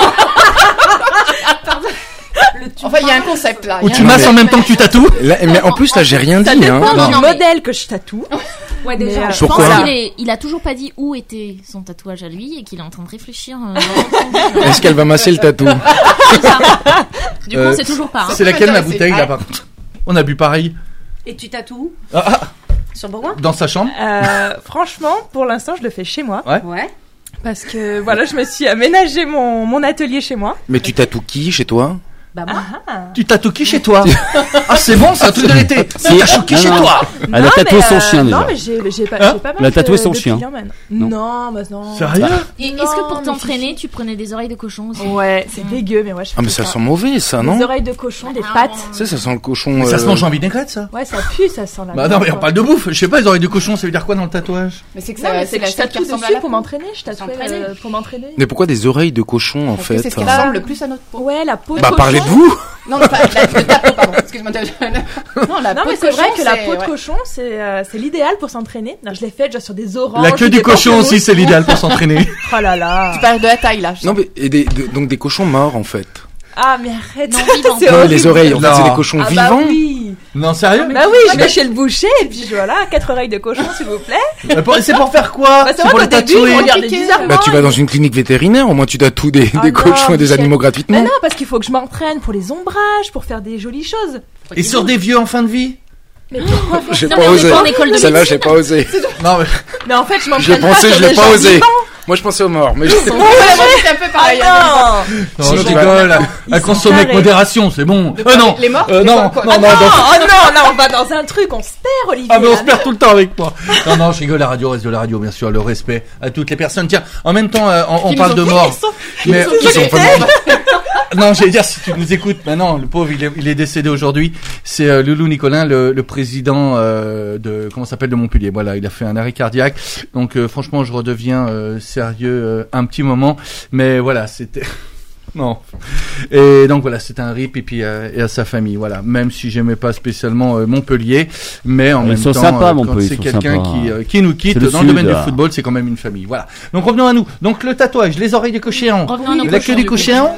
Enfin, il y a un concept là. Ou Il y a tu un- masses en même temps que tu tatoues. Là, mais en plus là j'ai rien Ça dit, dépend hein. du Non, mais- modèle que je tatoue. Ouais, déjà, déjà. Je Pourquoi pense qu'il a toujours pas dit où était son tatouage à lui et qu'il est en train de réfléchir. Est-ce qu'elle va masser le tatou? Du coup, on sait toujours pas. hein. C'est laquelle ma intéressé. bouteille là Ah. par contre? On a bu pareil. Et tu tatoues Ah, sur Bourgoin? dans sa chambre. Franchement, pour l'instant, je le fais chez moi. Ouais. Parce que voilà, je me suis aménagé mon atelier chez moi. Mais tu tatoues qui chez toi? Bah moi. Tu tatoues qui chez toi? Ah, c'est bon, c'est un truc de l'été. Tu tatoues qui Non, chez non. toi? Elle a Non, tatoué mais, son chien Non, déjà. mais j'ai pas Hein mal Elle a tatoué son de chien. clients, maintenant. Non. Non, bah non. Sérieux? Et est-ce Non, que pour mais t'entraîner, tu prenais des oreilles de cochon aussi? Ouais, c'est dégueu, mais ouais, je fais Ah mais tout ça sent mauvais ça, Des non? oreilles de cochon, des Ah, pattes. bon. Tu sais, ça sent le cochon. Mais ça se mange en vinaigrette, ça? Ouais, ça pue, ça sent la Bah non, mais on quoi. parle de bouffe. Je sais pas, les oreilles de cochon, ça veut dire quoi dans le tatouage? Mais c'est que Non, mais ça, c'est que je celle qui tatoue ressemble à dessus la pour peau. m'entraîner. Je tatoue pour m'entraîner. Mais pourquoi des oreilles de cochon en Parce que fait? c'est ce qui Bah, ressemble le plus à notre peau. Ouais, la peau de Bah cochon. parlez de vous! Non, mais pas de ta peau, pardon. Excuse-moi. Non, la Non, peau mais de c'est vrai cochon, que la peau de ouais. cochon, c'est l'idéal pour s'entraîner. Non, je l'ai faite genre sur des oranges. La queue du des cochon pamplemousses. aussi, c'est l'idéal pour s'entraîner. Oh là là. Tu parles de la taille là. je Non sens. mais donc des cochons morts en fait. Ah, mais arrête. Non, vivant. C'est Non mais horrible. les oreilles, en fait Non. c'est des cochons Ah bah vivants. oui. Non, sérieux? Bah oui, je vais chez le boucher et puis voilà, 4 oreilles de cochon s'il vous plaît. C'est pour faire quoi? Bah, c'est C'est vrai pour qu'au les début, tatouer. on regardait Piquer. bizarrement. Bah tu vas dans une clinique vétérinaire, au moins tu tatoues des Ah non, cochons et des Michel. animaux Mais gratuitement. non, parce qu'il faut que je m'entraîne pour les ombrages, pour faire des jolies choses. Et sur des vieux en fin de vie? Mais pourquoi J'ai Non, pas mais on est osé. pas en école de Celle-là médecine. j'ai pas osé. Non, mais... Mais en fait, je J'ai m'entraîne pas pensé, sur je l'ai des pas gens osé. vivants. Moi, je pensais aux morts, mais C'est un peu pareil. Ah Non, Si, je je rigole. Ils À sont consommer avec carrés. modération, c'est bon. Non. Les morts Non. non, non, là on va dans un truc, on se perd, Olivier. Ah mais on là. se perd tout le temps avec moi. Non, je rigole, la radio reste de la radio, bien sûr, le respect à toutes les personnes. Tiens, en même temps, on parle de mort. Mais non, j'allais dire, si tu nous écoutes, maintenant, le pauvre, il est décédé aujourd'hui. C'est Loulou Nicolin, le président de comment ça s'appelle de Montpellier. Voilà, il a fait un arrêt cardiaque. Donc franchement, je redeviens sérieux un petit moment. Mais voilà, c'était non. Et donc voilà, c'était un rip et puis et à sa famille. Voilà, même si j'aimais pas spécialement Montpellier, mais en Ils même sont temps, sympas, quand Montpellier, c'est ils sont quelqu'un sympas. qui nous quitte C'est le dans le domaine sud, du football, c'est quand même une famille. Voilà. Donc revenons à nous. Donc le tatouage, les oreilles de cochon, Revenons à nos la queue cochons, du du coup. cochon.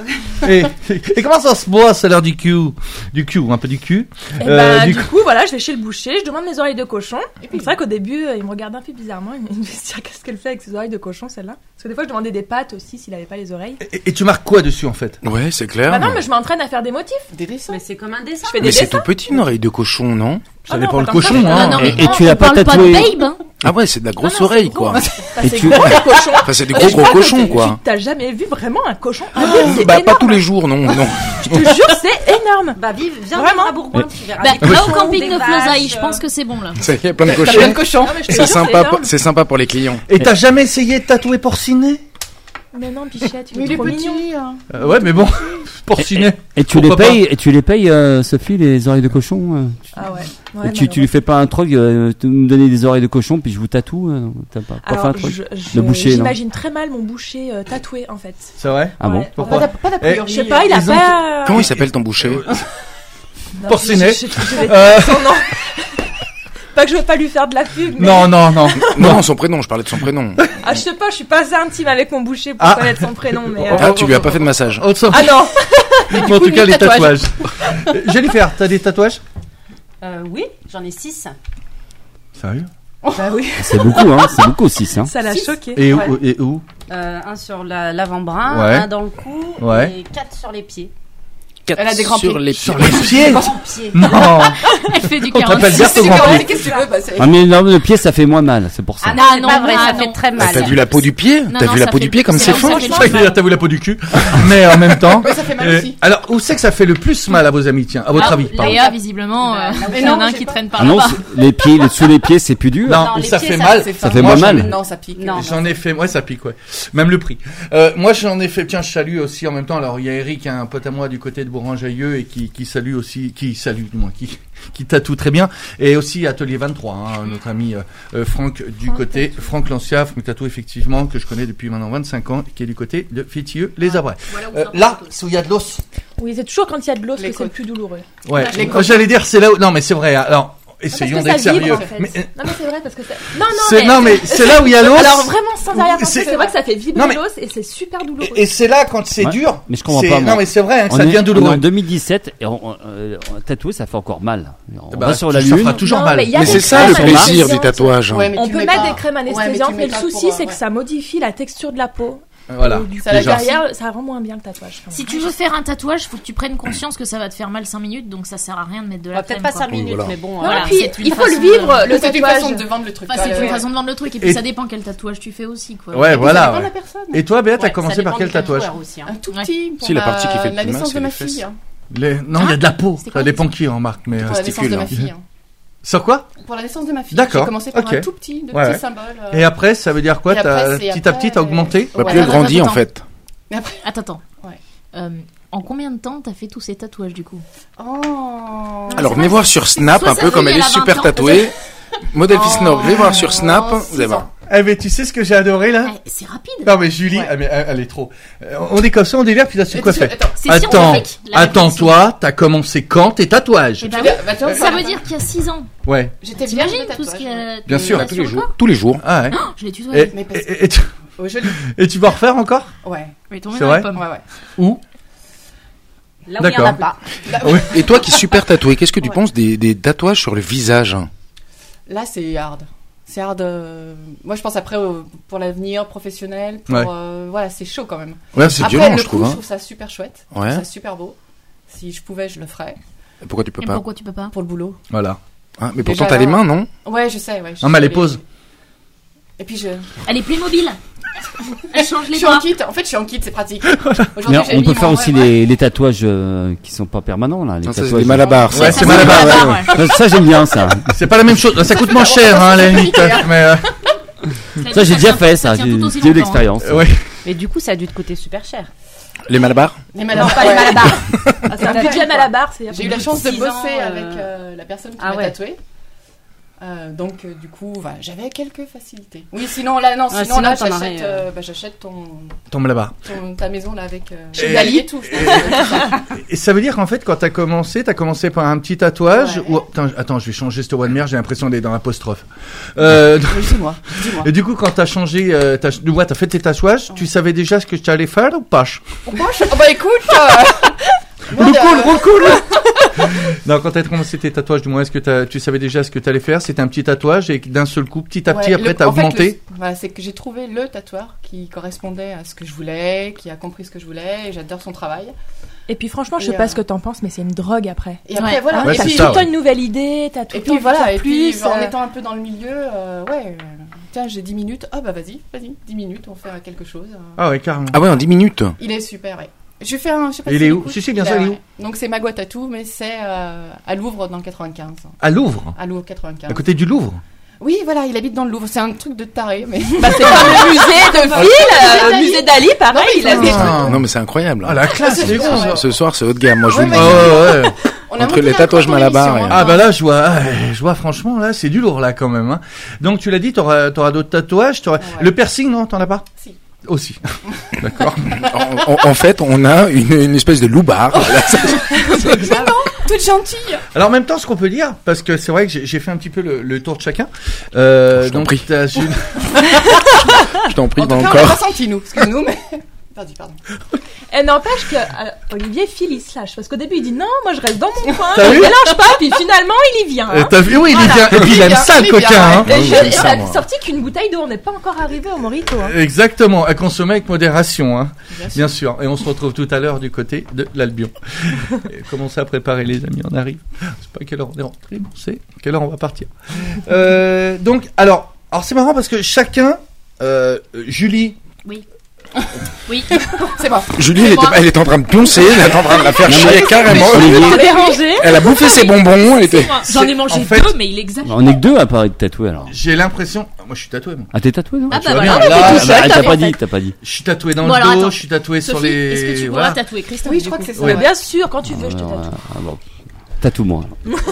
Et comment ça se bosse à l'heure du cul, un peu du cul. Et bah, du coup, voilà, je vais chez le boucher, je demande mes oreilles de cochon. Et puis, c'est vrai qu'au début, il me regardait un peu bizarrement. Il me disait, qu'est-ce qu'elle fait avec ses oreilles de cochon, celle-là? Parce que des fois, je demandais des pattes aussi, s'il avait pas les oreilles. Et tu marques quoi dessus en fait? Ouais, c'est clair. Bah non, mais je m'entraîne à faire des motifs. Des dessins. Mais c'est comme un dessin. Je fais des Mais c'est dessins. tout petit, une oreille de cochon, non? Ça Ah dépend non, le pas comme ça, cochon, mais hein. Non, mais Et tu l'as on pas parle tatoué. de Babe, hein. Ah ouais, c'est de la grosse Ah non, oreille, c'est quoi. gros. Et C'est tu- gros, les cochons. Enfin, c'est des Je gros crois que cochons, quoi. T'as jamais vu vraiment un cochon? C'est Bah, pas énorme. tous les jours, non. Je te jure, c'est énorme. Bah viens Vraiment. vivre à Bourgoin, tu verras. Bah, des va au cochons, camping des de Flosailles, vaches, je pense que c'est bon là. Ça y est, plein de T'as plein cochons. de cochons. Non, mais je te C'est jure, sympa, énorme. c'est sympa pour les clients. Et t'as jamais essayé de tatouer porcinet? Mais non, Pichette, Mais il est il est trop mignon. petit. hein. Ouais, mais bon, porcinet. Et tu Pourquoi les payes, Sophie, les oreilles de cochon Ah ouais. Et tu lui fais pas un truc, tu me donner des oreilles de cochon, puis je vous tatoue t'as pas fait un Alors, truc Le boucher, non j'imagine très mal mon boucher tatoué, en fait. C'est vrai? Ah bon Ouais. Pourquoi? Pas d'a priori. Je sais pas, il a Ils ont- pas... Comment il s'appelle ton boucher? Non, Porcinet. je vais son nom. Pas que je veux pas lui faire de la pub, mais... Non. Non, son prénom, je parlais de son prénom. Ah, je sais pas, je suis pas assez intime avec mon boucher pour Ah. connaître son prénom, mais... Ah, tu lui as pas fait de massage. On s'en Ah fout. non. Mais en tout cas, les tatouage. tatouages. Jennifer, t'as des tatouages? Oui, j'en ai 6. Sérieux? Bah oui, C'est beaucoup 6 hein. ça l'a Six. choqué. Et Ouais. où? Un sur l'avant-bras, Ouais. un dans le cou Ouais. et 4 sur les pieds. Elle a des grands sur pieds. les Sur pieds. les pieds? Grands pieds. Non. Elle fait du On t'appelle 46. Berthe au C'est grand correct, pied. qu'est-ce que tu veux? Bah, c'est- Ah mais non, le pied ça fait moins mal, c'est pour ça. Ah non, c'est non, pas vrai, ah ça non. fait très Ah, mal. t'as vu la peau du pied? Non, T'as non, vu la ça peau fait- du pied comme c'est c'est là où fin? ça fait Je crois qu'il a t'as vu la peau du cul. Mais en même temps. Mais ça fait mal aussi. Alors, où c'est que ça fait le plus mal à vos amis, tiens, à votre avis? pardon. Léa, visiblement, il y en a un qui traîne par Ah non, là-bas. les pieds, sous les pieds c'est plus dur. Non, Non, où les ça pieds, fait ça mal. fait Ça pas fait Moi, moins j'en ai- mal. Non, ça pique. Non. J'en ai fait, ouais, ça pique, ouais. Même le prix. Moi, j'en ai fait, tiens, je salue aussi en même temps. Alors, il y a Eric, un pote à moi du côté de Bourgoin-Jailleux et qui salue aussi, qui tatoue très bien. Et aussi Atelier 23, hein, notre ami Franck du côté, Franck Lancia, Franck Tatou effectivement, que je connais depuis maintenant 25 ans, qui est du côté de Fétilleux-les-Abrais. Là, c'est où il y a de l'os. Oui, c'est toujours quand il y a de l'os Les que c'est le côtes. plus douloureux. Ouais. Les Moi, j'allais dire, c'est là où, non, mais c'est vrai. Alors, essayons Parce que d'être ça vibre, sérieux. en fait. Mais, Non, mais c'est vrai, parce que ça... non, mais c'est là où il y a l'os. Alors vraiment, sans arrière-pensée, C'est- c'est vrai que ça fait vibrer Non, mais- l'os et c'est super douloureux. Et c'est là quand c'est Ouais. dur. Mais je comprends c'est- pas, moi. Non, mais c'est vrai, hein, que On ça est- devient on est douloureux. en 2017 et tatouer ça fait encore mal. On Bah, va sur la ça lune. fera toujours Non, mal. mais il y a Mais des c'est ça le crèmes plaisir du anesthésiantes. tatouage. Ouais, mais On tu peut mets mettre pas- des crèmes Ouais, mais tu anesthésiantes, mets mais le pas souci, pour, c'est que ouais. ça modifie la texture de la peau. Voilà. Et du coup, Ça la derrière, ça rend moins bien le tatouage. Si tu veux faire un tatouage, faut que tu prennes conscience que ça va te faire mal 5 minutes, donc ça sert à rien de mettre de la Bah, peut-être crème. pas quoi. 5 minutes, Voilà. mais bon. Non, Voilà, et puis, c'est une il faut le façon vivre, de- le C'est une tatouage. façon de vendre le truc. Enfin, c'est Ouais. une façon de vendre le truc, et Et- puis ça dépend quel tatouage tu fais aussi, quoi. Ouais, Ça voilà. dépend de ouais. la personne. Et toi, Béa, t'as Ouais, commencé ça par dépend quel du tatouage? aussi, hein. Un tout petit pour Si, la partie qui fait le la plus mal, naissance c'est de ma les fesses. fille. Non, il y a de la peau. C'était Ça quoi, dépend qui en marque, mais. Pour la naissance de testicule, ma hein. fille. hein. Sur quoi? Pour la naissance de ma fille. D'accord, J'ai commencé par ok. un tout petit, de Ouais, petits ouais. symboles. Et après, ça veut dire quoi? Et après, c'est Petit à après, petit, t'as augmenté? Bah, Ouais. plus elle grandit, en Attends. fait. Mais après- Attends. Ouais. En combien de temps t'as fait tous ces tatouages du coup? Oh. Alors, venez voir sur Snap, un peu Sophie, comme elle elle est a 20 super ans. tatouée. Modèle Oh. Fils Nord, venez voir sur Snap, vous 6 allez voir. ans. Eh, mais tu sais ce que j'ai adoré, là? C'est rapide. Non, mais Julie, Ouais. elle est trop. On est comme ça, on délire, puis là, tu quoi fait? Attends, C'est Attends, scientifique, la attends-toi, t'as commencé quand tes tatouages? Eh ben tu oui. vas- attends, Ça veut dire qu'il y a 6 ans. Ouais. J'étais vierge T'imagines de tout ce tatouage. qu'il y a Bien sûr, de- Tous sur les le jours. corps Tous les jours. Ah, ouais. Je l'ai tutoyé. Mais parce- Et tu, Ouais, joli. et tu vas en refaire encore? Ouais. Je vais tomber C'est dans vrai les pommes. Ouais, ouais. Où? Là où il n'y en a D'accord. pas. Et toi qui es super tatoué, qu'est-ce que tu penses des tatouages sur le visage? Là, c'est hard. C'est hard. Moi, je pense après pour l'avenir professionnel. Pour, Ouais. voilà, c'est chaud quand même. Ouais, c'est Après, violent, le je trouve. cou, je Hein. trouve ça super chouette. Je Ouais. trouve ça super beau. Si je pouvais, je le ferais. Et pourquoi tu peux Et pas? pourquoi tu peux pas? Pour le boulot. Voilà. Hein, mais pourtant, Déjà, t'as les là- mains, non? Ouais, je sais. Ouais, Non, mais elle les pose. Et puis je. Elle est plus mobile. Elle change Je les suis en bras. kit. En fait, je suis en kit, c'est pratique. Mais Aujourd'hui, j'ai on mis peut faire mon- aussi ouais. les tatouages qui sont pas permanents là. Les Non, ça, c'est tatouages. des malabars. Ouais, c'est Malabar. Ouais. Ça j'aime bien ça. C'est pas la même chose. Ça coûte moins cher, hein, à la limite. Mais Ça j'ai déjà fait ça. tient J'ai tout aussi j'ai eu longtemps, l'expérience. ouais. Mais du coup, ça a dû te coûter super cher. Les malabars? Les Non, malabars. pas les Ouais. malabars. Ah, c'est un budget malabar. C'est J'ai eu la chance de 6 bosser ans, avec la personne qui Ah m'a ouais. tatoué. Donc du coup, voilà, j'avais quelques facilités. Oui, sinon là, non, Ah, sinon là, sinon, t'en as j'achète, rien. j'achète Ton Malabar. ta maison là avec Et- chez Dali et tout. Je pense. Et ça veut dire qu'en fait, quand t'as commencé par un petit tatouage. Ouais. Ou... Attends, je vais changer ce one mer, j'ai l'impression d'être dans l'apostrophe. Oui, dis-moi. Et du coup, quand t'as changé, t'as fait tes tatouages, tu savais déjà ce que tu allais faire ou pas? Bah écoute, Cool. Non, quand t'as commencé tes tatouages, du moins, est-ce que tu savais déjà ce que t'allais faire? C'était un petit tatouage et d'un seul coup, petit à petit, ouais, après, t'as en fait, augmenté. voilà, c'est que j'ai trouvé le tatoueur qui correspondait à ce que je voulais, qui a compris ce que je voulais, et j'adore son travail. Et puis franchement, je Et, sais pas ce que t'en penses, mais c'est une drogue après. Et après, Ouais. voilà. Ouais, et c'est puis, ça, Tout le temps ouais. une nouvelle idée, t'as tout et le puis temps voilà, envie et de puis faire plus. en étant un peu dans le milieu, tiens, j'ai 10 minutes. Ah bah vas-y, 10 minutes, on fait quelque chose. Ah ouais, carrément. Ah ouais, en 10 minutes. Il est super, ouais. Je fais un, je sais pas Il si est tu où l'écoutes. Si, bien sûr, il est où Donc c'est Magua Tattoo, mais c'est à Louvre dans le 95. À Louvre. À Louvre 95. À côté du Louvre. Oui, voilà, il habite dans le Louvre. C'est un truc de taré, mais. Bah, c'est comme le musée de ville, le musée d'Ali, pareil, Non, mais il a ils des font trucs. Non, mais c'est incroyable. Ah, la classe, c'est bon, ça. Ce soir, c'est haut de gamme. Moi, je vous le Ouais, dis. mais- Ouais. On a Entre monté les un tatouages grand Malabar émission, et- hein. Ah bah là, je vois franchement, là, c'est du lourd, là, quand même. Hein. Donc, tu l'as dit, t'auras d'autres tatouages. Ouais. Le piercing, non, t'en as pas? Si. Aussi. D'accord. En fait, on a une espèce de loupard. Toute gentille. Alors, en même temps, ce qu'on peut dire, parce que c'est vrai que j'ai fait un petit peu le tour de chacun. Je t'en Donc, prie. t'as une... Je t'en prie, En bah tout cas, on l'a encore. pas senti, nous. Excuse-nous, mais. Pardon. Et n'empêche que Olivier file, il se lâche. Parce qu'au début, il dit non, moi je reste dans mon coin, T'as je vu mélange pas, puis finalement, il y vient. Hein. T'as vu? Oui, il Voilà. est bien. Et puis, il aime ça, le Il est bien, coquin. Hein. ouais. Et j'aime ça, t'as moi. sorti qu'une bouteille d'eau, on n'est pas encore arrivé au Morito. Hein. Exactement. À consommer avec modération. Hein. Bien sûr. Bien sûr. Et on se retrouve tout à l'heure du côté de l'Albion. Commencez à préparer, les amis. On arrive. C'est pas quelle heure on est rentré, bon, c'est quelle heure on va partir. Donc, alors c'est marrant parce que chacun, Julie. Oui. C'est bon. Julie, elle était en train de pioncer, elle était en train de la faire chier carrément. Olivier. Dérangé. Elle a bouffé ses bonbons, elle était... J'en ai mangé en fait- 2, mais il exagère. On est que deux à parler de tatouer alors. J'ai l'impression. Moi, je suis tatoué. Moi. Ah t'es tatoué non? Ah Tu bah vois voilà. bien, là, Ah, bah, t'as pas dit. je suis tatoué dans Bon, le alors, dos. attends. Je suis tatoué sur Sophie, les. est-ce que tu pourras voilà. tatouer Christophe Oui, du je crois coup que c'est ça. Ouais. Bien sûr, quand tu veux, je te tatoue. Ah, bon. Tatoue-moi.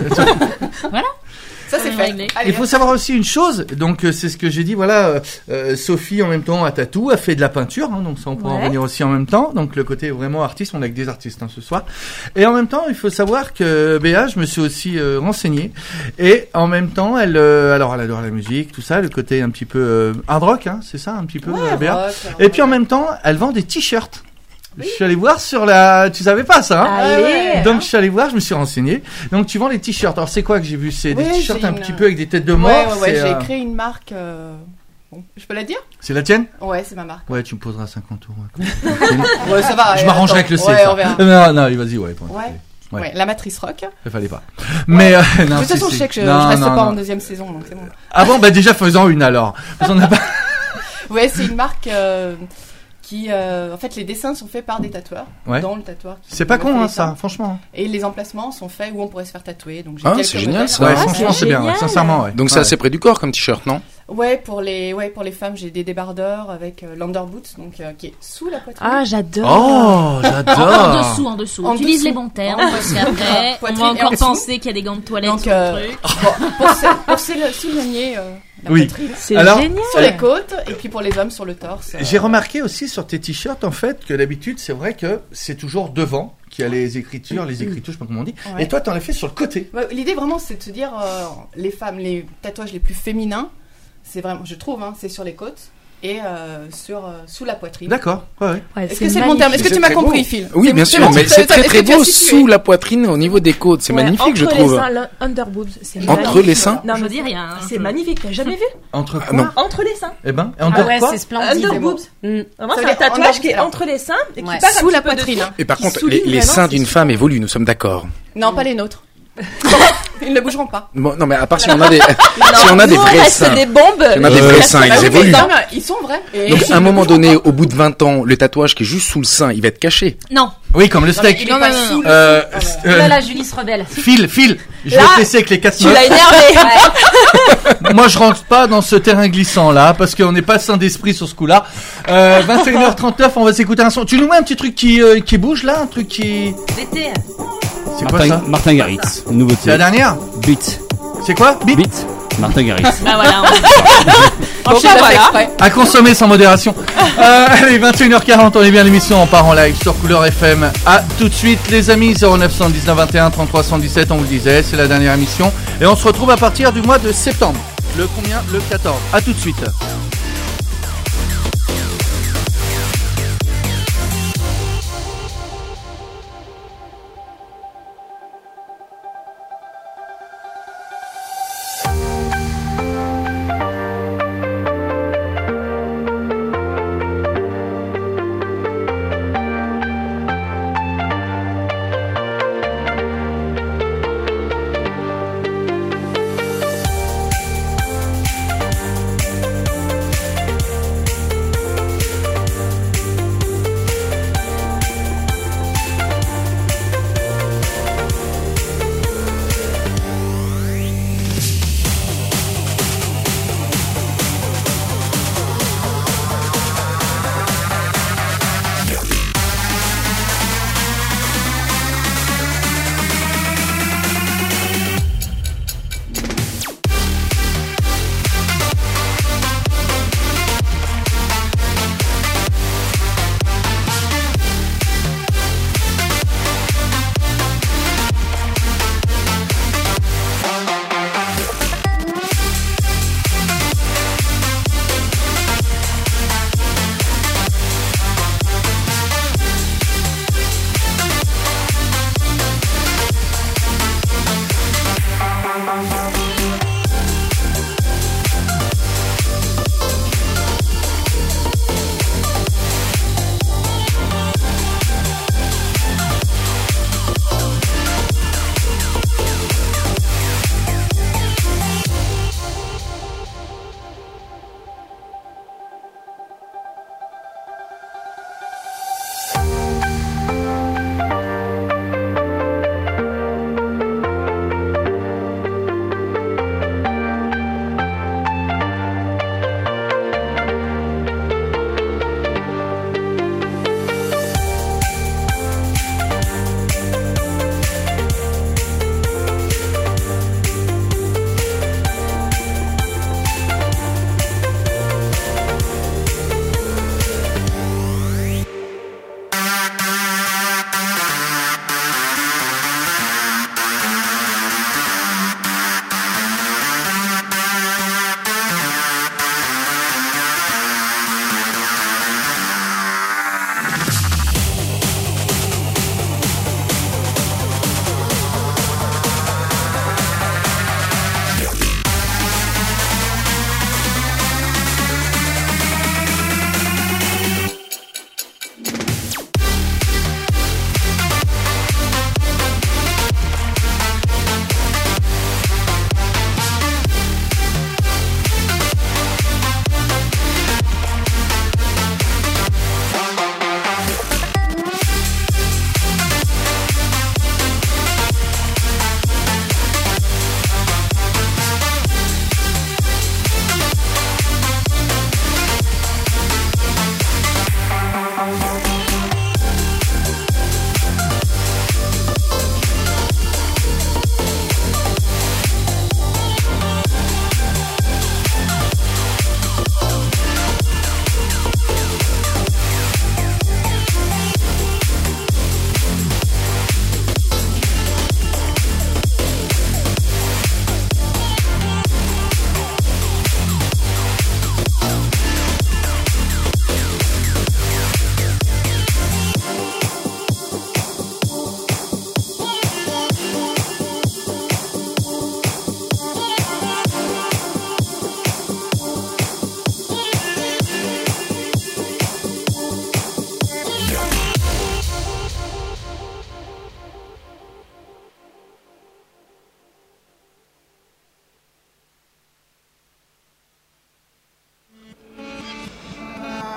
Ça, c'est fait. réglé. Allez, Il faut savoir aussi une chose, donc c'est ce que j'ai dit, voilà, Sophie en même temps a tatou, a fait de la peinture, hein, donc ça on pourra en Ouais. revenir aussi en même temps, donc le côté vraiment artiste, on est avec des artistes hein, ce soir. Et en même temps, il faut savoir que Béa, je me suis aussi renseigné, et en même temps, alors elle adore la musique, tout ça, le côté un petit peu hard rock, hein, c'est ça un petit peu Ouais, Béa. rock, Et puis en même temps, elle vend des t-shirts. Je suis allé voir sur la... Tu savais pas ça, hein? Allez. Donc je suis allé voir, je me suis renseigné. Donc tu vends les t-shirts. Alors c'est quoi que j'ai vu? C'est des Ouais, t-shirts j'ai un une- petit peu avec des têtes de mort. Ouais, c'est, j'ai créé une marque. Bon, je peux la dire? c'est la tienne? Ouais, c'est ma marque. Ouais, tu me poseras 50 euros. Ouais, ça va. Je m'arrangerai avec le C. Ouais, ça. on verra. Non, non, vas-y, ouais. bon, Ouais. Ouais. Ouais, la matrice rock. Il fallait pas. Mais non, De toute façon, si, je sais que je non, reste non, pas non. en deuxième saison, donc c'est bon. Ah bon, bah déjà faisons une alors. Parce qu'on a pas... Ouais, c'est une marque qui, en fait, les dessins sont faits par des tatoueurs. Ouais. Dans le tatoueur. C'est pas qui con, fait hein, les ça, dessins. franchement. Et les emplacements sont faits où on pourrait se faire tatouer. Donc j'ai Ah, quelques c'est génial, modèles. ça. Ouais, Ah, franchement, c'est bien, ouais, génial. sincèrement, ouais. Donc c'est Ouais. assez près du corps comme t-shirt, non? Ouais, pour les femmes, j'ai des débardeurs avec l'underboots, donc qui est sous la poitrine. Ah, j'adore. Oh, En j'adore. dessous. En Utilise dessous. les bons termes, En parce dessous. qu'après, on Poitrine va et en encore dessous. penser qu'il y a des gants de toilette Donc, sur le truc. pour souligner la Oui. poitrine. C'est Alors, génial. Sur les côtes, et puis pour les hommes sur le torse. J'ai remarqué aussi sur tes t-shirts, en fait, que d'habitude, c'est vrai que c'est toujours devant qu'il y a les écritures, je sais pas comment on dit. Ouais. Et toi, t'en as fait sur le côté. Ouais, l'idée vraiment, c'est de se dire, les femmes, les tatouages les plus féminins, c'est vraiment, je trouve, hein, c'est sur les côtes et sous la poitrine. D'accord, ouais. Ouais, Est-ce que c'est le bon terme? Est-ce que C'est tu m'as très compris, beau. Phil? Oui, bien C'est sûr, bon, mais c'est très est-ce très que tu as beau situé sous la poitrine au niveau des côtes. C'est Ouais, magnifique, je entre trouve. les seins, underboobs, c'est Entre magnifique. les seins? Non, Je mais dis rien. hein. c'est magnifique, t'as jamais vu? Entre non. quoi? Entre les seins. Eh ben, Ah entre ouais, quoi? c'est splendide. Underboobs. Mm. Vraiment, Ça c'est veut un dire tatouage qui est underboobs, entre les seins et qui Ouais. part un Sous petit la peu poitrine. dessous. Hein. Et par Qui contre, souligne les vraiment, seins c'est d'une super. femme évoluent, nous sommes d'accord. Non, pas les nôtres. Ils ne bougeront pas. Bon, non, mais à part si on a des, si on a des Nous, on vrais reste seins. des bombes. Si on a des vrais seins, Ah ils oui, mais évoluent. non, mais ils sont vrais. Et Donc, à un moment ils bougeront donné, au bout de 20 ans, le tatouage qui est juste sous le sein, il va être caché. Non. Oui, comme le pas. Non, mais steak. il est pas sous le Euh, sein. Oh là là, Julie se rebelle. Phil, je Là, vais te laisser avec les 4 Tu l'as énervé. Moi, je rentre pas dans ce terrain glissant là, parce qu'on n'est pas sain d'esprit sur ce coup-là. 21h39, on va s'écouter un son. Tu nous mets un petit truc qui bouge là, un truc qui. L'été. C'est quoi ça? Martin Garrix, nouveauté. C'est la dernière. Beat. C'est quoi? Beat. Beat. Martin Garrix. Bah voilà. Bon, Enchaîne, bah, voilà. exprès. À consommer sans modération. Allez, 21h40, on est bien l'émission, on part en live sur Couleur FM. À tout de suite, les amis, 0919 21 33 117, on vous le disait, c'est la dernière émission. Et on se retrouve à partir du mois de septembre. Le combien? Le 14. À tout de suite.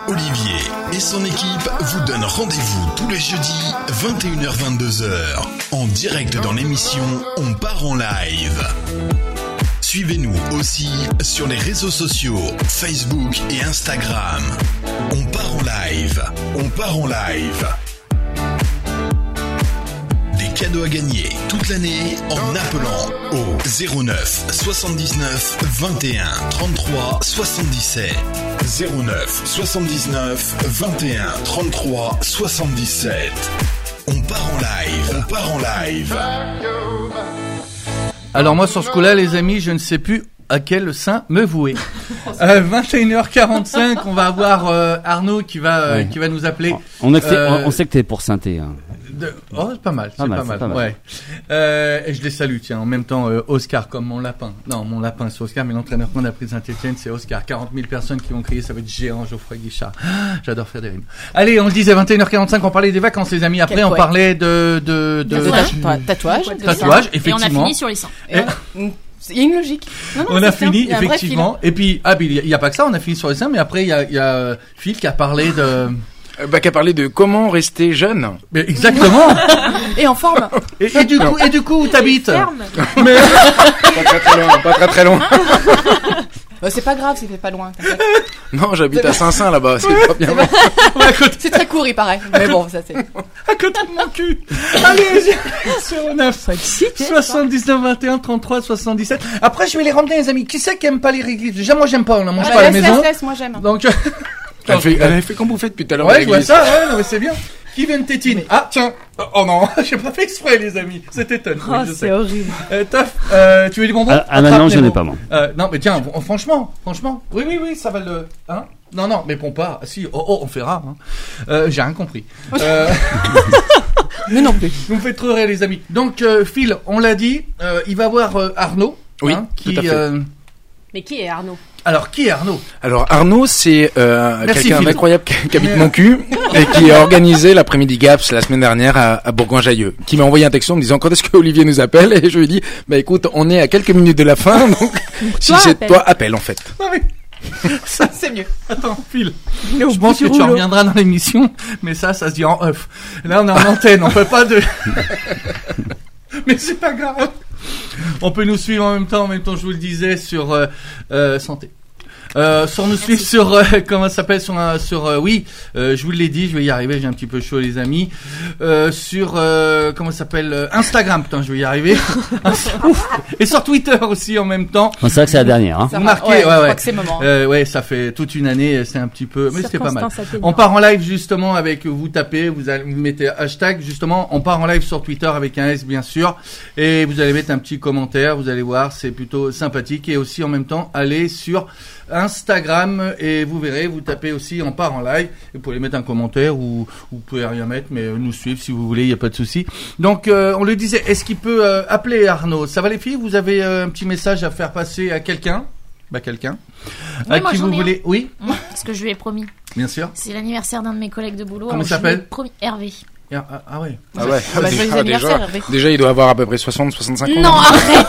Olivier et son équipe vous donnent rendez-vous tous les jeudis 21h-22h en direct dans l'émission On part en live. Suivez-nous aussi sur les réseaux sociaux Facebook et Instagram. On part en live. On part en live. Des cadeaux à gagner toute l'année en appelant au 09 79 21 33 77. 09 79 21 33 77. On part en live. On part en live. Alors moi sur ce coup-là, les amis, je ne sais plus à quel sein me vouer. 21h45, on va avoir Arnaud qui va nous appeler. On sait que t'es pour synthé. Hein. Oh, c'est pas mal, c'est pas mal. Ouais. Et je les salue, tiens, en même temps, Oscar, comme mon lapin. Non, mon lapin, c'est Oscar, mais l'entraîneur qu'on a pris de Saint-Etienne, c'est Oscar. 40 000 personnes qui vont crier, ça va être géant, Geoffroy Guichard. J'adore faire des rimes. Allez, on se disait 21h45, on parlait des vacances, les amis. Après, on parlait de tatouage, effectivement. Et on a fini sur les seins. Il y a une logique. Non, on a fini, effectivement. Et puis, il y a pas que ça, on a fini sur les seins, mais après, il y a Phil qui a parlé de... qui a parlé de comment rester jeune. Mais exactement. Et en forme. Et du coup, où t'habites? Mais... pas très loin. C'est pas grave, c'est pas loin. Non, j'habite à Saint-Saint là-bas, c'est pas bien loin. C'est très court, il paraît. Mais bon, ça c'est... À côté de mon cul. Allez, 09 79 21 33 77. Après, je vais les ramener, les amis. Qui c'est qui aime pas les réglisses? Déjà, moi, j'aime pas, on la mange pas à la maison. Moi, j'aime. Donc, elle fait comme vous faites depuis tout à l'heure. Ouais, je vois ça, ouais, non, mais c'est bien. Qui vient de tétine? Ah, tiens. Oh non, j'ai pas fait exprès, les amis. C'était Ton. Oh, oui, c'est horrible. Toff, tu veux du bonbon? Maintenant, je n'ai pas, moi. Non, mais tiens, franchement. Oui, ça va le, hein? Non, mais pompe pas. Si, on fait rare, hein. J'ai rien compris. Mais non plus. Vous me faites trop rire, les amis. Donc, Phil, on l'a dit, il va voir Arnaud. Oui, hein, tout à fait. Mais qui est Arnaud? Alors, qui est Arnaud? Alors, Arnaud, c'est quelqu'un Phil. d'incroyable qui habite mon cul et qui a organisé l'après-midi Gaps la semaine dernière à Bourgoin-Jallieu, qui m'a envoyé un texto en me disant quand est-ce que Olivier nous appelle, et je lui ai dit, bah écoute, on est à quelques minutes de la fin, donc si c'est toi, appelle en fait. Non, mais... Ça, c'est mieux. Attends, Phil. Je pense que tu reviendras dans l'émission, mais ça se dit en off. Là, on est en antenne, on peut pas de... Mais c'est pas grave. On peut nous suivre en même temps, je vous le disais, sur santé. Sur nous suivre sur comment ça s'appelle sur je vous l'ai dit, je vais y arriver, j'ai un petit peu chaud les amis. Sur comment ça s'appelle Instagram, putain, je vais y arriver. Et sur Twitter aussi en même temps. C'est vrai que c'est la dernière, hein. Vous marquez, ouais. Je crois que c'est le moment. Ouais, ça fait toute une année, c'est un petit peu, mais c'était pas mal. On part en live justement avec, vous tapez, vous mettez hashtag justement, on part en live sur Twitter avec un S bien sûr, et vous allez mettre un petit commentaire, vous allez voir, c'est plutôt sympathique, et aussi en même temps, allez sur Instagram et vous verrez, vous tapez aussi on part en live, vous pouvez mettre un commentaire ou vous pouvez rien mettre, mais nous suivre si vous voulez, il n'y a pas de souci. Donc on le disait, est-ce qu'il peut appeler Arnaud? Ça va les filles? Vous avez un petit message à faire passer à quelqu'un? Quelqu'un oui, à qui vous voulez? Oui, parce que je lui ai promis. Bien sûr. C'est l'anniversaire d'un de mes collègues de boulot. Comment il s'appelle? Hervé. Ah ouais. Déjà, il doit avoir à peu près 60-65 ans. Non,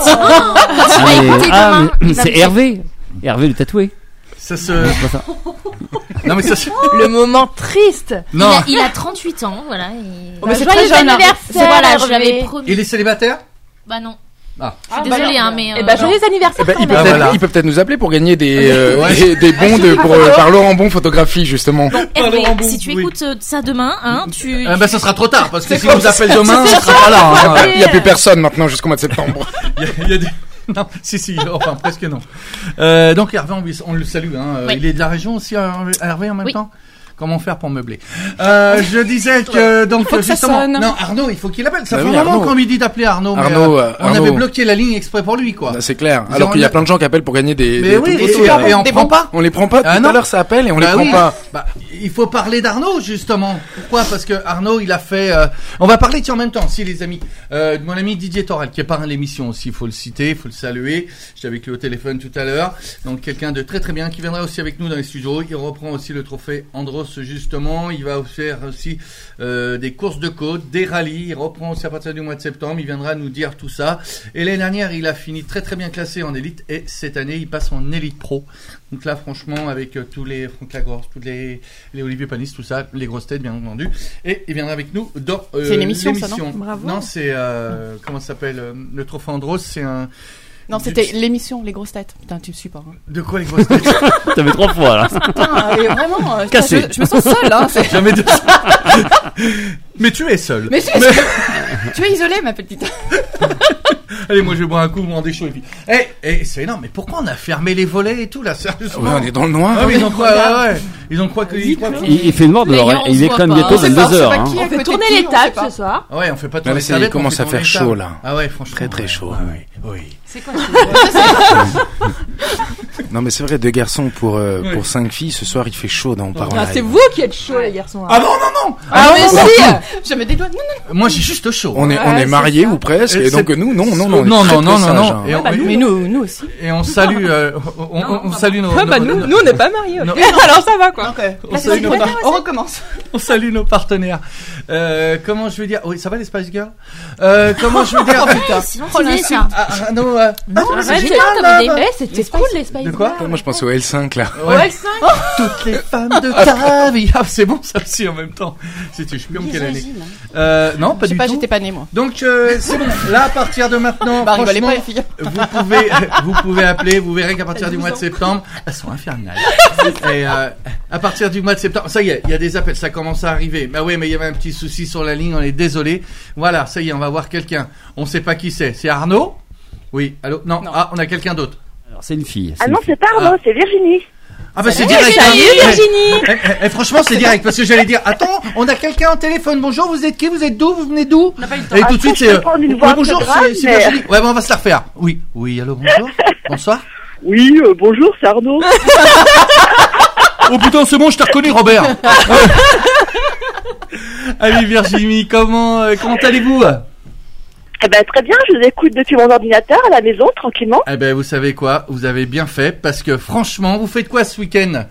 arrête. C'est Hervé. Hervé le tatoué. Ça se... Non mais ça se... Le moment triste. Non. Il a 38 ans, voilà. Mais c'est joyeux très jeune. anniversaire. Voilà, je l'avais promis. Il est célibataire? Bah non. Ah. Je suis désolée, mais... joyeux anniversaire. Il peut peut-être nous appeler pour gagner des bons par Laurent Bon photographie, justement. Donc, Hervé, si tu écoutes ça demain, hein, ça sera trop tard, parce que si on nous appelle demain, on sera pas là. Il n'y a plus personne maintenant jusqu'au mois de septembre. Il y a des... Non, si, enfin presque non. Donc Hervé, on le salue. Hein. Oui. Il est de la région aussi, Hervé, en même temps. Comment faire pour meubler? Je disais que donc justement, non, Arnaud, il faut qu'il appelle. Ça fait un moment qu'on lui dit d'appeler Arnaud. On avait bloqué la ligne exprès pour lui, quoi. C'est clair. Alors qu'il y a plein de gens qui appellent pour gagner des photos. Et on prend pas. On les prend pas. Tout à l'heure, ça appelle et on les prend pas. Il faut parler d'Arnaud justement. Pourquoi? Parce que Arnaud, il a fait. On va parler en même temps, si les amis, de mon ami Didier Torel, qui est parrain de l'émission aussi. Il faut le citer, il faut le saluer. J'étais avec lui au téléphone tout à l'heure. Donc quelqu'un de très très bien qui viendra aussi avec nous dans les studios. Il reprend aussi le trophée Andros justement. Il va faire aussi des courses de côte, des rallyes. Il reprend aussi à partir du mois de septembre. Il viendra nous dire tout ça. Et l'année dernière, il a fini très très bien classé en élite. Et cette année, il passe en élite pro. Donc là, franchement, avec tous les Franck Lagorce, tous les Olivier Panis, tout ça, les grosses têtes, bien entendu. Et il viendra avec nous dans c'est une émission, ça, non ? Bravo. Non, c'est comment ça s'appelle le Trophée Andros, c'est un. Non, c'était l'émission Les Grosses Têtes. Putain, tu me suis pas. Hein. De quoi les grosses têtes? T'avais 3 fois là. Putain, vraiment. Cassé. Je me sens seule, hein. Jamais de. Mais tu es seul. Mais tu es seule. Tu es isolée, ma petite. Allez, moi je vais boire un coup, vous me rendez chaud et puis. C'est énorme, mais pourquoi on a fermé les volets et tout là, sérieusement? Ouais, on est dans le noir. Ah, mais ils ont quoi? Ouais. Ils ont quoi que. Il fait noir dehors, hein. Il est quand même bientôt 22h. Hein. On fait tourner les tables ce soir. Ouais, on fait pas Non, tourner mais les ça, tables. il commence à faire chaud là. Ah ouais, franchement. Très très chaud. Oui. C'est quoi Non, mais c'est vrai, 2 garçons pour 5 filles. Ce soir, il fait chaud dans Parents Live. C'est vous qui êtes chaud, les garçons. Ah non. Ah mais si. Je me dédouane. Non. Moi j'ai juste chaud. On est mariés ou presque, et donc nous, non. Non. Mais nous aussi. Et on salue, on salue nos. Ah bah nous on n'est pas mariés. Alors ça va quoi. On recommence. On salue nos partenaires. Comment je veux dire? Oui, ça va les Spice Girls? Comment je veux dire? Sinon, tu dis ça. Non, C'est génial, t'avais des baisses, c'était cool les Spice De quoi? Moi, je pense au L5 là. Ouais. Toutes les femmes de ta vie. Ah, c'est bon ça aussi en même temps. C'était, je sais plus en quelle année. Non, pas du tout. J'étais pas née moi. Donc c'est bon. Là, à partir de maintenant, Bah, rigolez franchement, pas les filles. vous pouvez appeler. Vous verrez qu'à partir du mois de septembre, elles sont infernales. Et à partir du mois de septembre, ça y est, il y a des appels, ça commence à arriver. Bah oui, mais il y avait un petit souci sur la ligne. On est désolé. Voilà, ça y est, on va voir quelqu'un. On sait pas qui c'est. C'est Arnaud? Oui. Allô? Non. Ah, on a quelqu'un d'autre. Alors c'est une fille. Ah non, c'est pas Arnaud, c'est Virginie. Ah bah c'est direct. Virginie. Franchement c'est direct parce que j'allais dire attends, on a quelqu'un au téléphone. Bonjour, vous êtes qui? Vous êtes d'où? Vous venez d'où? Et tout de suite c'est oui, bonjour, c'est Virginie. Ouais, bon, on va se la refaire. Oui, allô, bonjour. Bonsoir. Oui, bonjour, c'est Arnaud. Oh putain, c'est bon, je t'ai reconnu, Robert. Allez Virginie, comment allez-vous? Eh ben très bien, je vous écoute depuis mon ordinateur à la maison, tranquillement. Eh ben vous savez quoi, vous avez bien fait, parce que franchement, vous faites quoi ce week-end?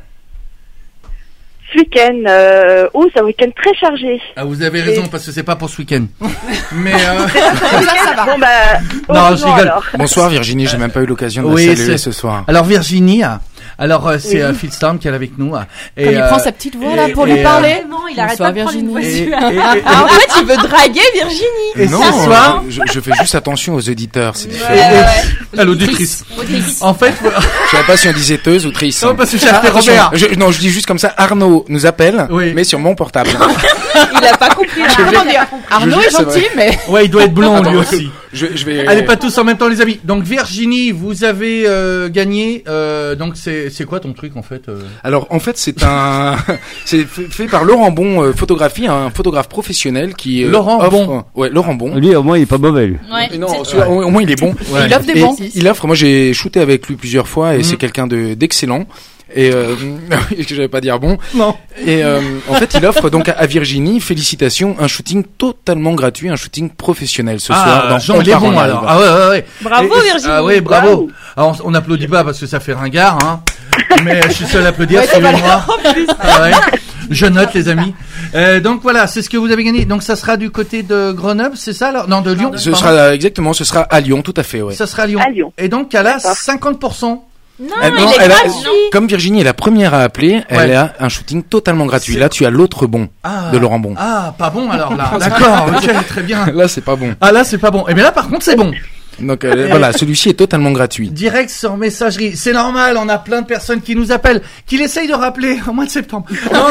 Ce week-end, c'est un week-end très chargé. Ah, vous avez raison, parce que c'est pas pour ce week-end. Mais ça va. Bon bah, non, je rigole. Alors. Bonsoir Virginie, j'ai même pas eu l'occasion de la saluer ce soir. Alors Virginie, c'est Phil Storm qui est avec nous. Et il prend sa petite voix là pour lui parler. Il arrête pas de prendre une voix En fait, il veut draguer Virginie. Et non, ce soir, je fais juste attention aux auditeurs, c'est différent. À l'auditrice. En fait, je savais pas si on disait teuse ou trice. Non, parce que j'ai appelé Robert. Je dis juste comme ça, Arnaud nous appelle, mais sur mon portable. Il a pas compris. Arnaud est gentil, mais ouais, il doit être blond lui aussi. Je vais. Allez, pas tous en même temps, les amis. Donc Virginie, vous avez gagné. Donc c'est quoi ton truc en fait? Alors en fait c'est fait par Laurent Bon Photographie, un photographe professionnel qui Laurent Bon. Ouais, Laurent Bon. Lui au moins il est pas mauvais lui. Ouais. Non, au moins il est bon. Ouais. Il offre des bons. Il offre. Moi j'ai shooté avec lui plusieurs fois et c'est quelqu'un d'excellent. Et je vais pas dire bon. Non. Et en fait, il offre donc à Virginie, félicitations, un shooting totalement gratuit, un shooting professionnel ce soir dans Jean, il est bon alors. Ah ouais. Bravo Virginie. Ah ouais, bravo. Alors on n'applaudit pas parce que ça fait ringard, hein. Mais je suis seul à applaudir, suivez-moi. Ah ouais. Je note les amis. Donc voilà, c'est ce que vous avez gagné. Donc ça sera du côté de Grenoble, c'est ça alors? Non, de Lyon. Ce sera à Lyon, tout à fait, ouais. Ça sera à Lyon. Et donc elle a 50%. Non, il est gratuit. Comme Virginie est la première à appeler, elle a un shooting totalement gratuit. Là, tu as l'autre bon de Laurent Bon. Ah, pas bon alors là. D'accord, ok, très bien. Là, c'est pas bon. Ah là, c'est pas bon. Et bien là, par contre, c'est bon. Donc voilà, celui-ci est totalement gratuit. Direct sur messagerie. C'est normal, on a plein de personnes qui nous appellent, qui essayent de rappeler au mois de septembre.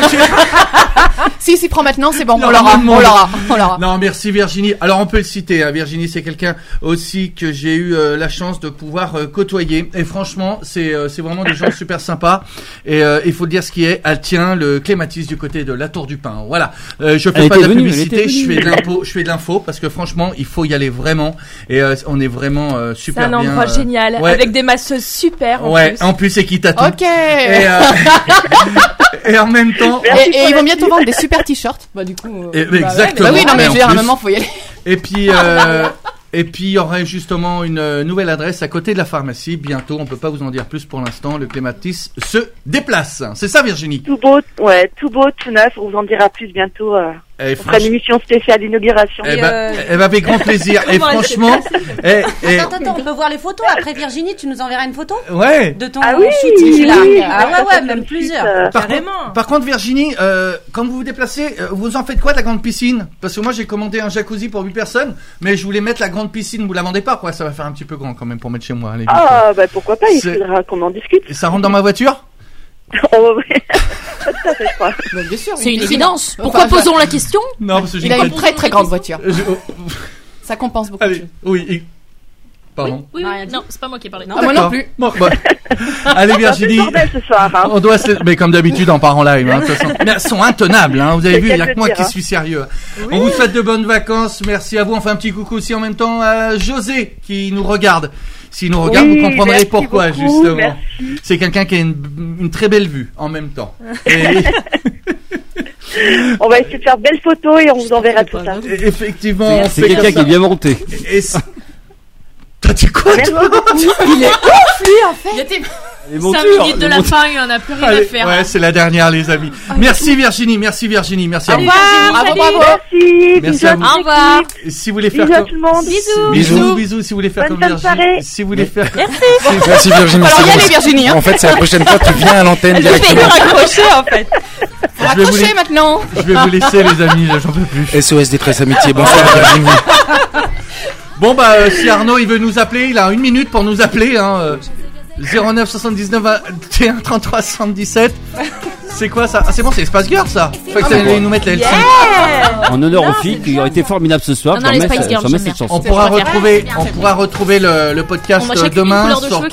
Si, s'y prend maintenant, c'est bon, on l'aura. Non, merci Virginie. Alors on peut le citer, hein. Virginie c'est quelqu'un aussi que j'ai eu la chance de pouvoir côtoyer. Et franchement, c'est vraiment des gens super sympas. Et il faut dire ce qui est, elle tient le clématis du côté de la Tour du Pin. Voilà. Je fais pas de la publicité, je fais de l'info parce que franchement, il faut y aller vraiment. Et on est vraiment super bien. C'est un endroit génial, avec des masseuses super. En plus c'est qui t'a tout. Ok. Et en même temps. Et ils vont bientôt vendre des super t-shirts. Bah du coup. Exactement. Bah oui, non mais je veux dire, à un moment faut y aller. Et puis. Et puis il y aurait justement une nouvelle adresse à côté de la pharmacie. Bientôt, on peut pas vous en dire plus pour l'instant. Le clématis se déplace. C'est ça, Virginie? Tout beau, tout neuf. On vous en dira plus bientôt. Et On fera une émission spéciale inauguration. Eh ben, avec grand plaisir. Et franchement, Attends, on peut voir les photos. Après, Virginie, tu nous enverras une photo ouais. de ton Ah oui, shooting là. oui, Ouais, même plusieurs. Par contre, Virginie, quand vous vous déplacez, vous en faites quoi de la grande piscine? Parce que moi, j'ai commandé un jacuzzi pour 8 personnes, mais je voulais mettre la grande piscine. Vous la vendez pas, quoi? Ça va faire un petit peu grand quand même pour mettre chez moi. Allez, Ah, bah pourquoi pas, il faudra qu'on en discute. Et ça rentre dans ma voiture? Oh, oui. Pas tout à fait, je crois. Bah, bien sûr. C'est une évidence. Pourquoi posons la question? Non, parce que Il a une très très grande voiture. Ça compense beaucoup. Allez, oui. Pardon. Oui. Non, c'est pas moi qui ai parlé. Ah, moi non plus. Bon, bah. Allez, Virginie. C'est bordel ce soir, hein. On doit mais comme d'habitude, on part en live, hein, de toute façon. Mais elles sont intenables, hein. Vous avez vu, il y a que moi qui suis sérieux. Oui. On vous souhaite de bonnes vacances. Merci à vous. On fait un petit coucou aussi en même temps à José qui nous regarde. S'il nous regarde, vous comprendrez pourquoi, beaucoup, justement. merci. C'est quelqu'un qui a une très belle vue en même temps. On va essayer de faire belles photos et on vous enverra tout ça. Effectivement, c'est quelqu'un qui est bien monté. T'as dit quoi, toi? Il est ouf, lui, en fait. 5 minutes de la fin, il en a plus rien à faire. Ouais, c'est la dernière, les amis. Merci Virginie, merci à vous. Bravo. Merci à vous. Au revoir. Si vous voulez faire Bisous à tout le monde. Bisous. Si vous voulez faire Bonne comme soirée. Virginie, si vous voulez faire. Merci Virginie. Alors, c'est y bon. aller, Virginie, hein. En fait, c'est la prochaine fois, tu viens à l'antenne Je vais directement. lui raccrocher, en fait. Faut raccrocher maintenant. Je vais vous laisser, les amis, là, j'en peux plus. SOS Détresse Amitié, bonsoir Virginie. Bon, si Arnaud, il veut nous appeler, il a 1 minute pour nous appeler, 09 79 21 33 77. C'est quoi ça? Ah, c'est bon, c'est Espace Girl, ça. Je crois que ça allait nous mettre la LC. En honneur aux filles qui ont été formidables ce soir. Non, les Spice Girls, j'aime bien. On pourra retrouver le podcast demain sur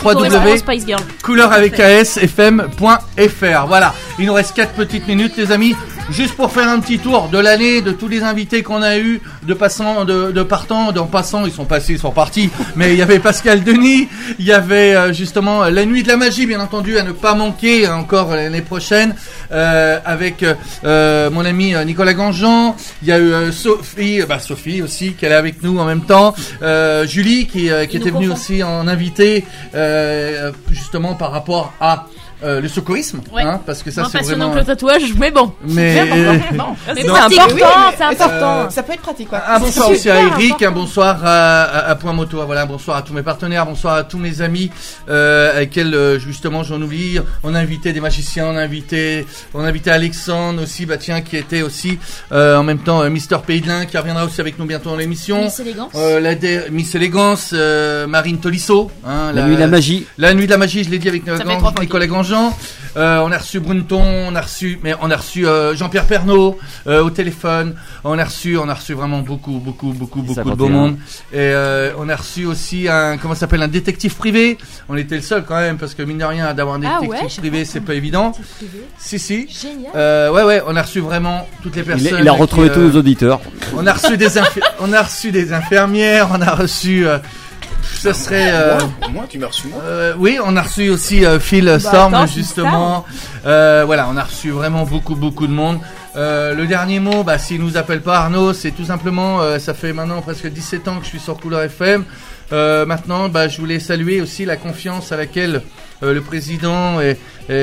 www.couleuravecasfm.fr. Voilà. Il nous reste 4 petites minutes, les amis. Juste pour faire un petit tour de l'année, de tous les invités qu'on a eu, en passant, ils sont passés, ils sont partis. Mais il y avait Pascal Denis, il y avait justement la Nuit de la Magie, bien entendu, à ne pas manquer encore l'année prochaine, avec mon ami Nicolas Ganjean. Il y a eu Sophie aussi, qui est là avec nous en même temps. Julie, qui était venue aussi en invité, justement par rapport à le secourisme, parce que ça c'est vraiment que le tatouage, mais bon. Mais c'est important, ça peut être pratique, quoi. Un bonsoir aussi à Eric, un bonsoir à Point Moto, voilà, un bonsoir à tous mes partenaires, bonsoir à tous mes amis avec lesquels justement j'en oublie. On a invité des magiciens, on a invité Alexandre aussi, qui était aussi en même temps Mister Pays de l'Ain, qui reviendra aussi avec nous bientôt dans l'émission. Miss Élégance. Miss Élégance, Marine Tolisso, la Nuit de la Magie. La Nuit de la Magie, je l'ai dit avec Nicolas Ganjean. On a reçu Brunton, on a reçu Jean-Pierre Pernaut au téléphone. On a reçu vraiment beaucoup de beau monde. Et on a reçu aussi un détective privé. On était le seul quand même, parce que mine de rien, d'avoir un détective privé, c'est pas évident. Si. Génial. Ouais, on a reçu vraiment toutes les personnes. Il a retrouvé tous nos auditeurs. On a reçu des infirmières, on a reçu ça serait. Moi, tu m'as reçu moi. Oui, on a reçu aussi Phil Storm, justement. Voilà, on a reçu vraiment beaucoup de monde. Le dernier mot, s'il nous appelle pas Arnaud, c'est tout simplement, ça fait maintenant presque 17 ans que je suis sur Couleur FM. Maintenant, je voulais saluer aussi la confiance à laquelle le président et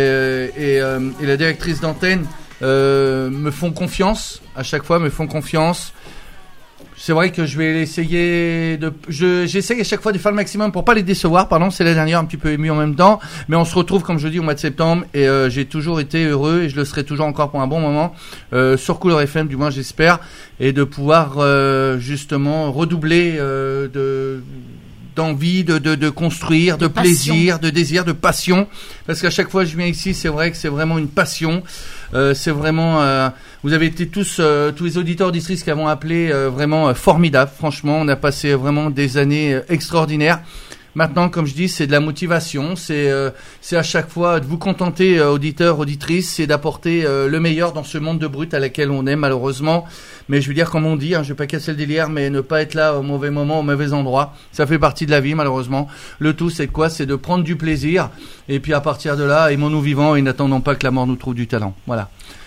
la directrice d'antenne me font confiance. À chaque fois, me font confiance. C'est vrai que je vais essayer j'essaye à chaque fois de faire le maximum pour pas les décevoir. Pardon, c'est la dernière, un petit peu ému en même temps. Mais on se retrouve, comme je dis, au mois de septembre. Et j'ai toujours été heureux et je le serai toujours encore pour un bon moment sur Couleur FM, du moins j'espère. Et de pouvoir justement redoubler d'envie, de construire, de plaisir, de désir, de passion. Parce qu'à chaque fois que je viens ici, c'est vrai que c'est vraiment une passion. C'est vraiment, vous avez été tous les auditeurs auditrices qui avons appelé vraiment formidables. Franchement, on a passé vraiment des années extraordinaires. Maintenant, comme je dis, c'est de la motivation, c'est à chaque fois de vous contenter, auditeurs, auditrices, c'est d'apporter le meilleur dans ce monde de brut à laquelle on est malheureusement. Mais je veux dire, comme on dit, je vais pas casser le délire, mais ne pas être là au mauvais moment, au mauvais endroit, ça fait partie de la vie malheureusement. Le tout, c'est quoi? C'est de prendre du plaisir, et puis à partir de là, aimons-nous vivants et n'attendons pas que la mort nous trouve du talent. Voilà.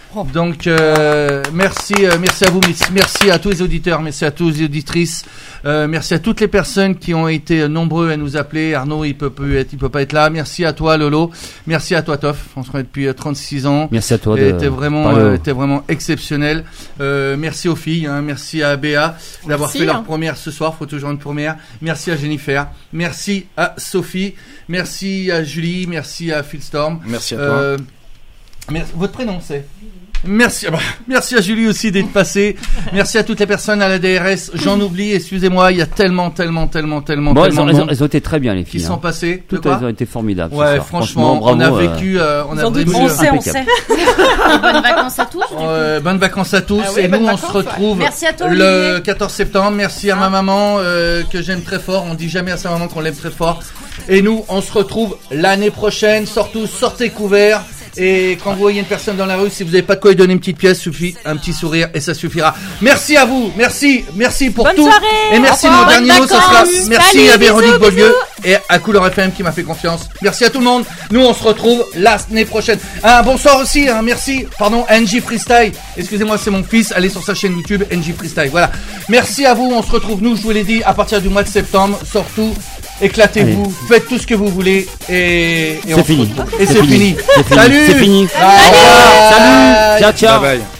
Donc merci à vous, merci à tous les auditeurs, merci à tous les auditrices, merci à toutes les personnes qui ont été nombreux à nous appeler. Arnaud, il peut pas être là. Merci à toi Lolo, merci à toi Toff. On se connaît depuis 36 ans. Merci à toi. T'es vraiment exceptionnel. Merci aux filles, merci à Béa d'avoir fait leur première ce soir. Faut toujours une première. Merci à Jennifer, merci à Sophie, merci à Julie, merci à Philstorm. Merci à toi. Votre prénom c'est? Merci à Julie aussi d'être passée. Merci à toutes les personnes à la DRS. J'en oublie, excusez-moi, il y a tellement elles ont été très bien les filles. Qui sont passées. Toutes elles ont été formidables. Ouais, franchement, bravo, on a vécu, on sait. Bonnes vacances à tous. Bonnes vacances à tous. Et nous, on se retrouve le 14 septembre. Merci à ma maman que j'aime très fort. On dit jamais à sa maman qu'on l'aime très fort. Et nous, on se retrouve l'année prochaine. Surtout, sortez couverts. Et quand vous voyez une personne dans la rue, si vous n'avez pas de quoi lui donner une petite pièce, suffit un petit sourire et ça suffira. Merci à vous, merci pour bonne tout. Soirée, et merci mon dernier mot, ça sera merci à Véronique Beaulieu et à Couleur FM qui m'a fait confiance. Merci à tout le monde. Nous on se retrouve l'année prochaine. Bonsoir aussi, merci. Pardon, NJ Freestyle. Excusez-moi, c'est mon fils. Allez sur sa chaîne YouTube NJ Freestyle. Voilà. Merci à vous. On se retrouve nous, je vous l'ai dit, à partir du mois de septembre. Surtout, éclatez-vous, faites tout ce que vous voulez et c'est fini. Et c'est fini. Salut. C'est fini. Salut. Ciao. Bye bye.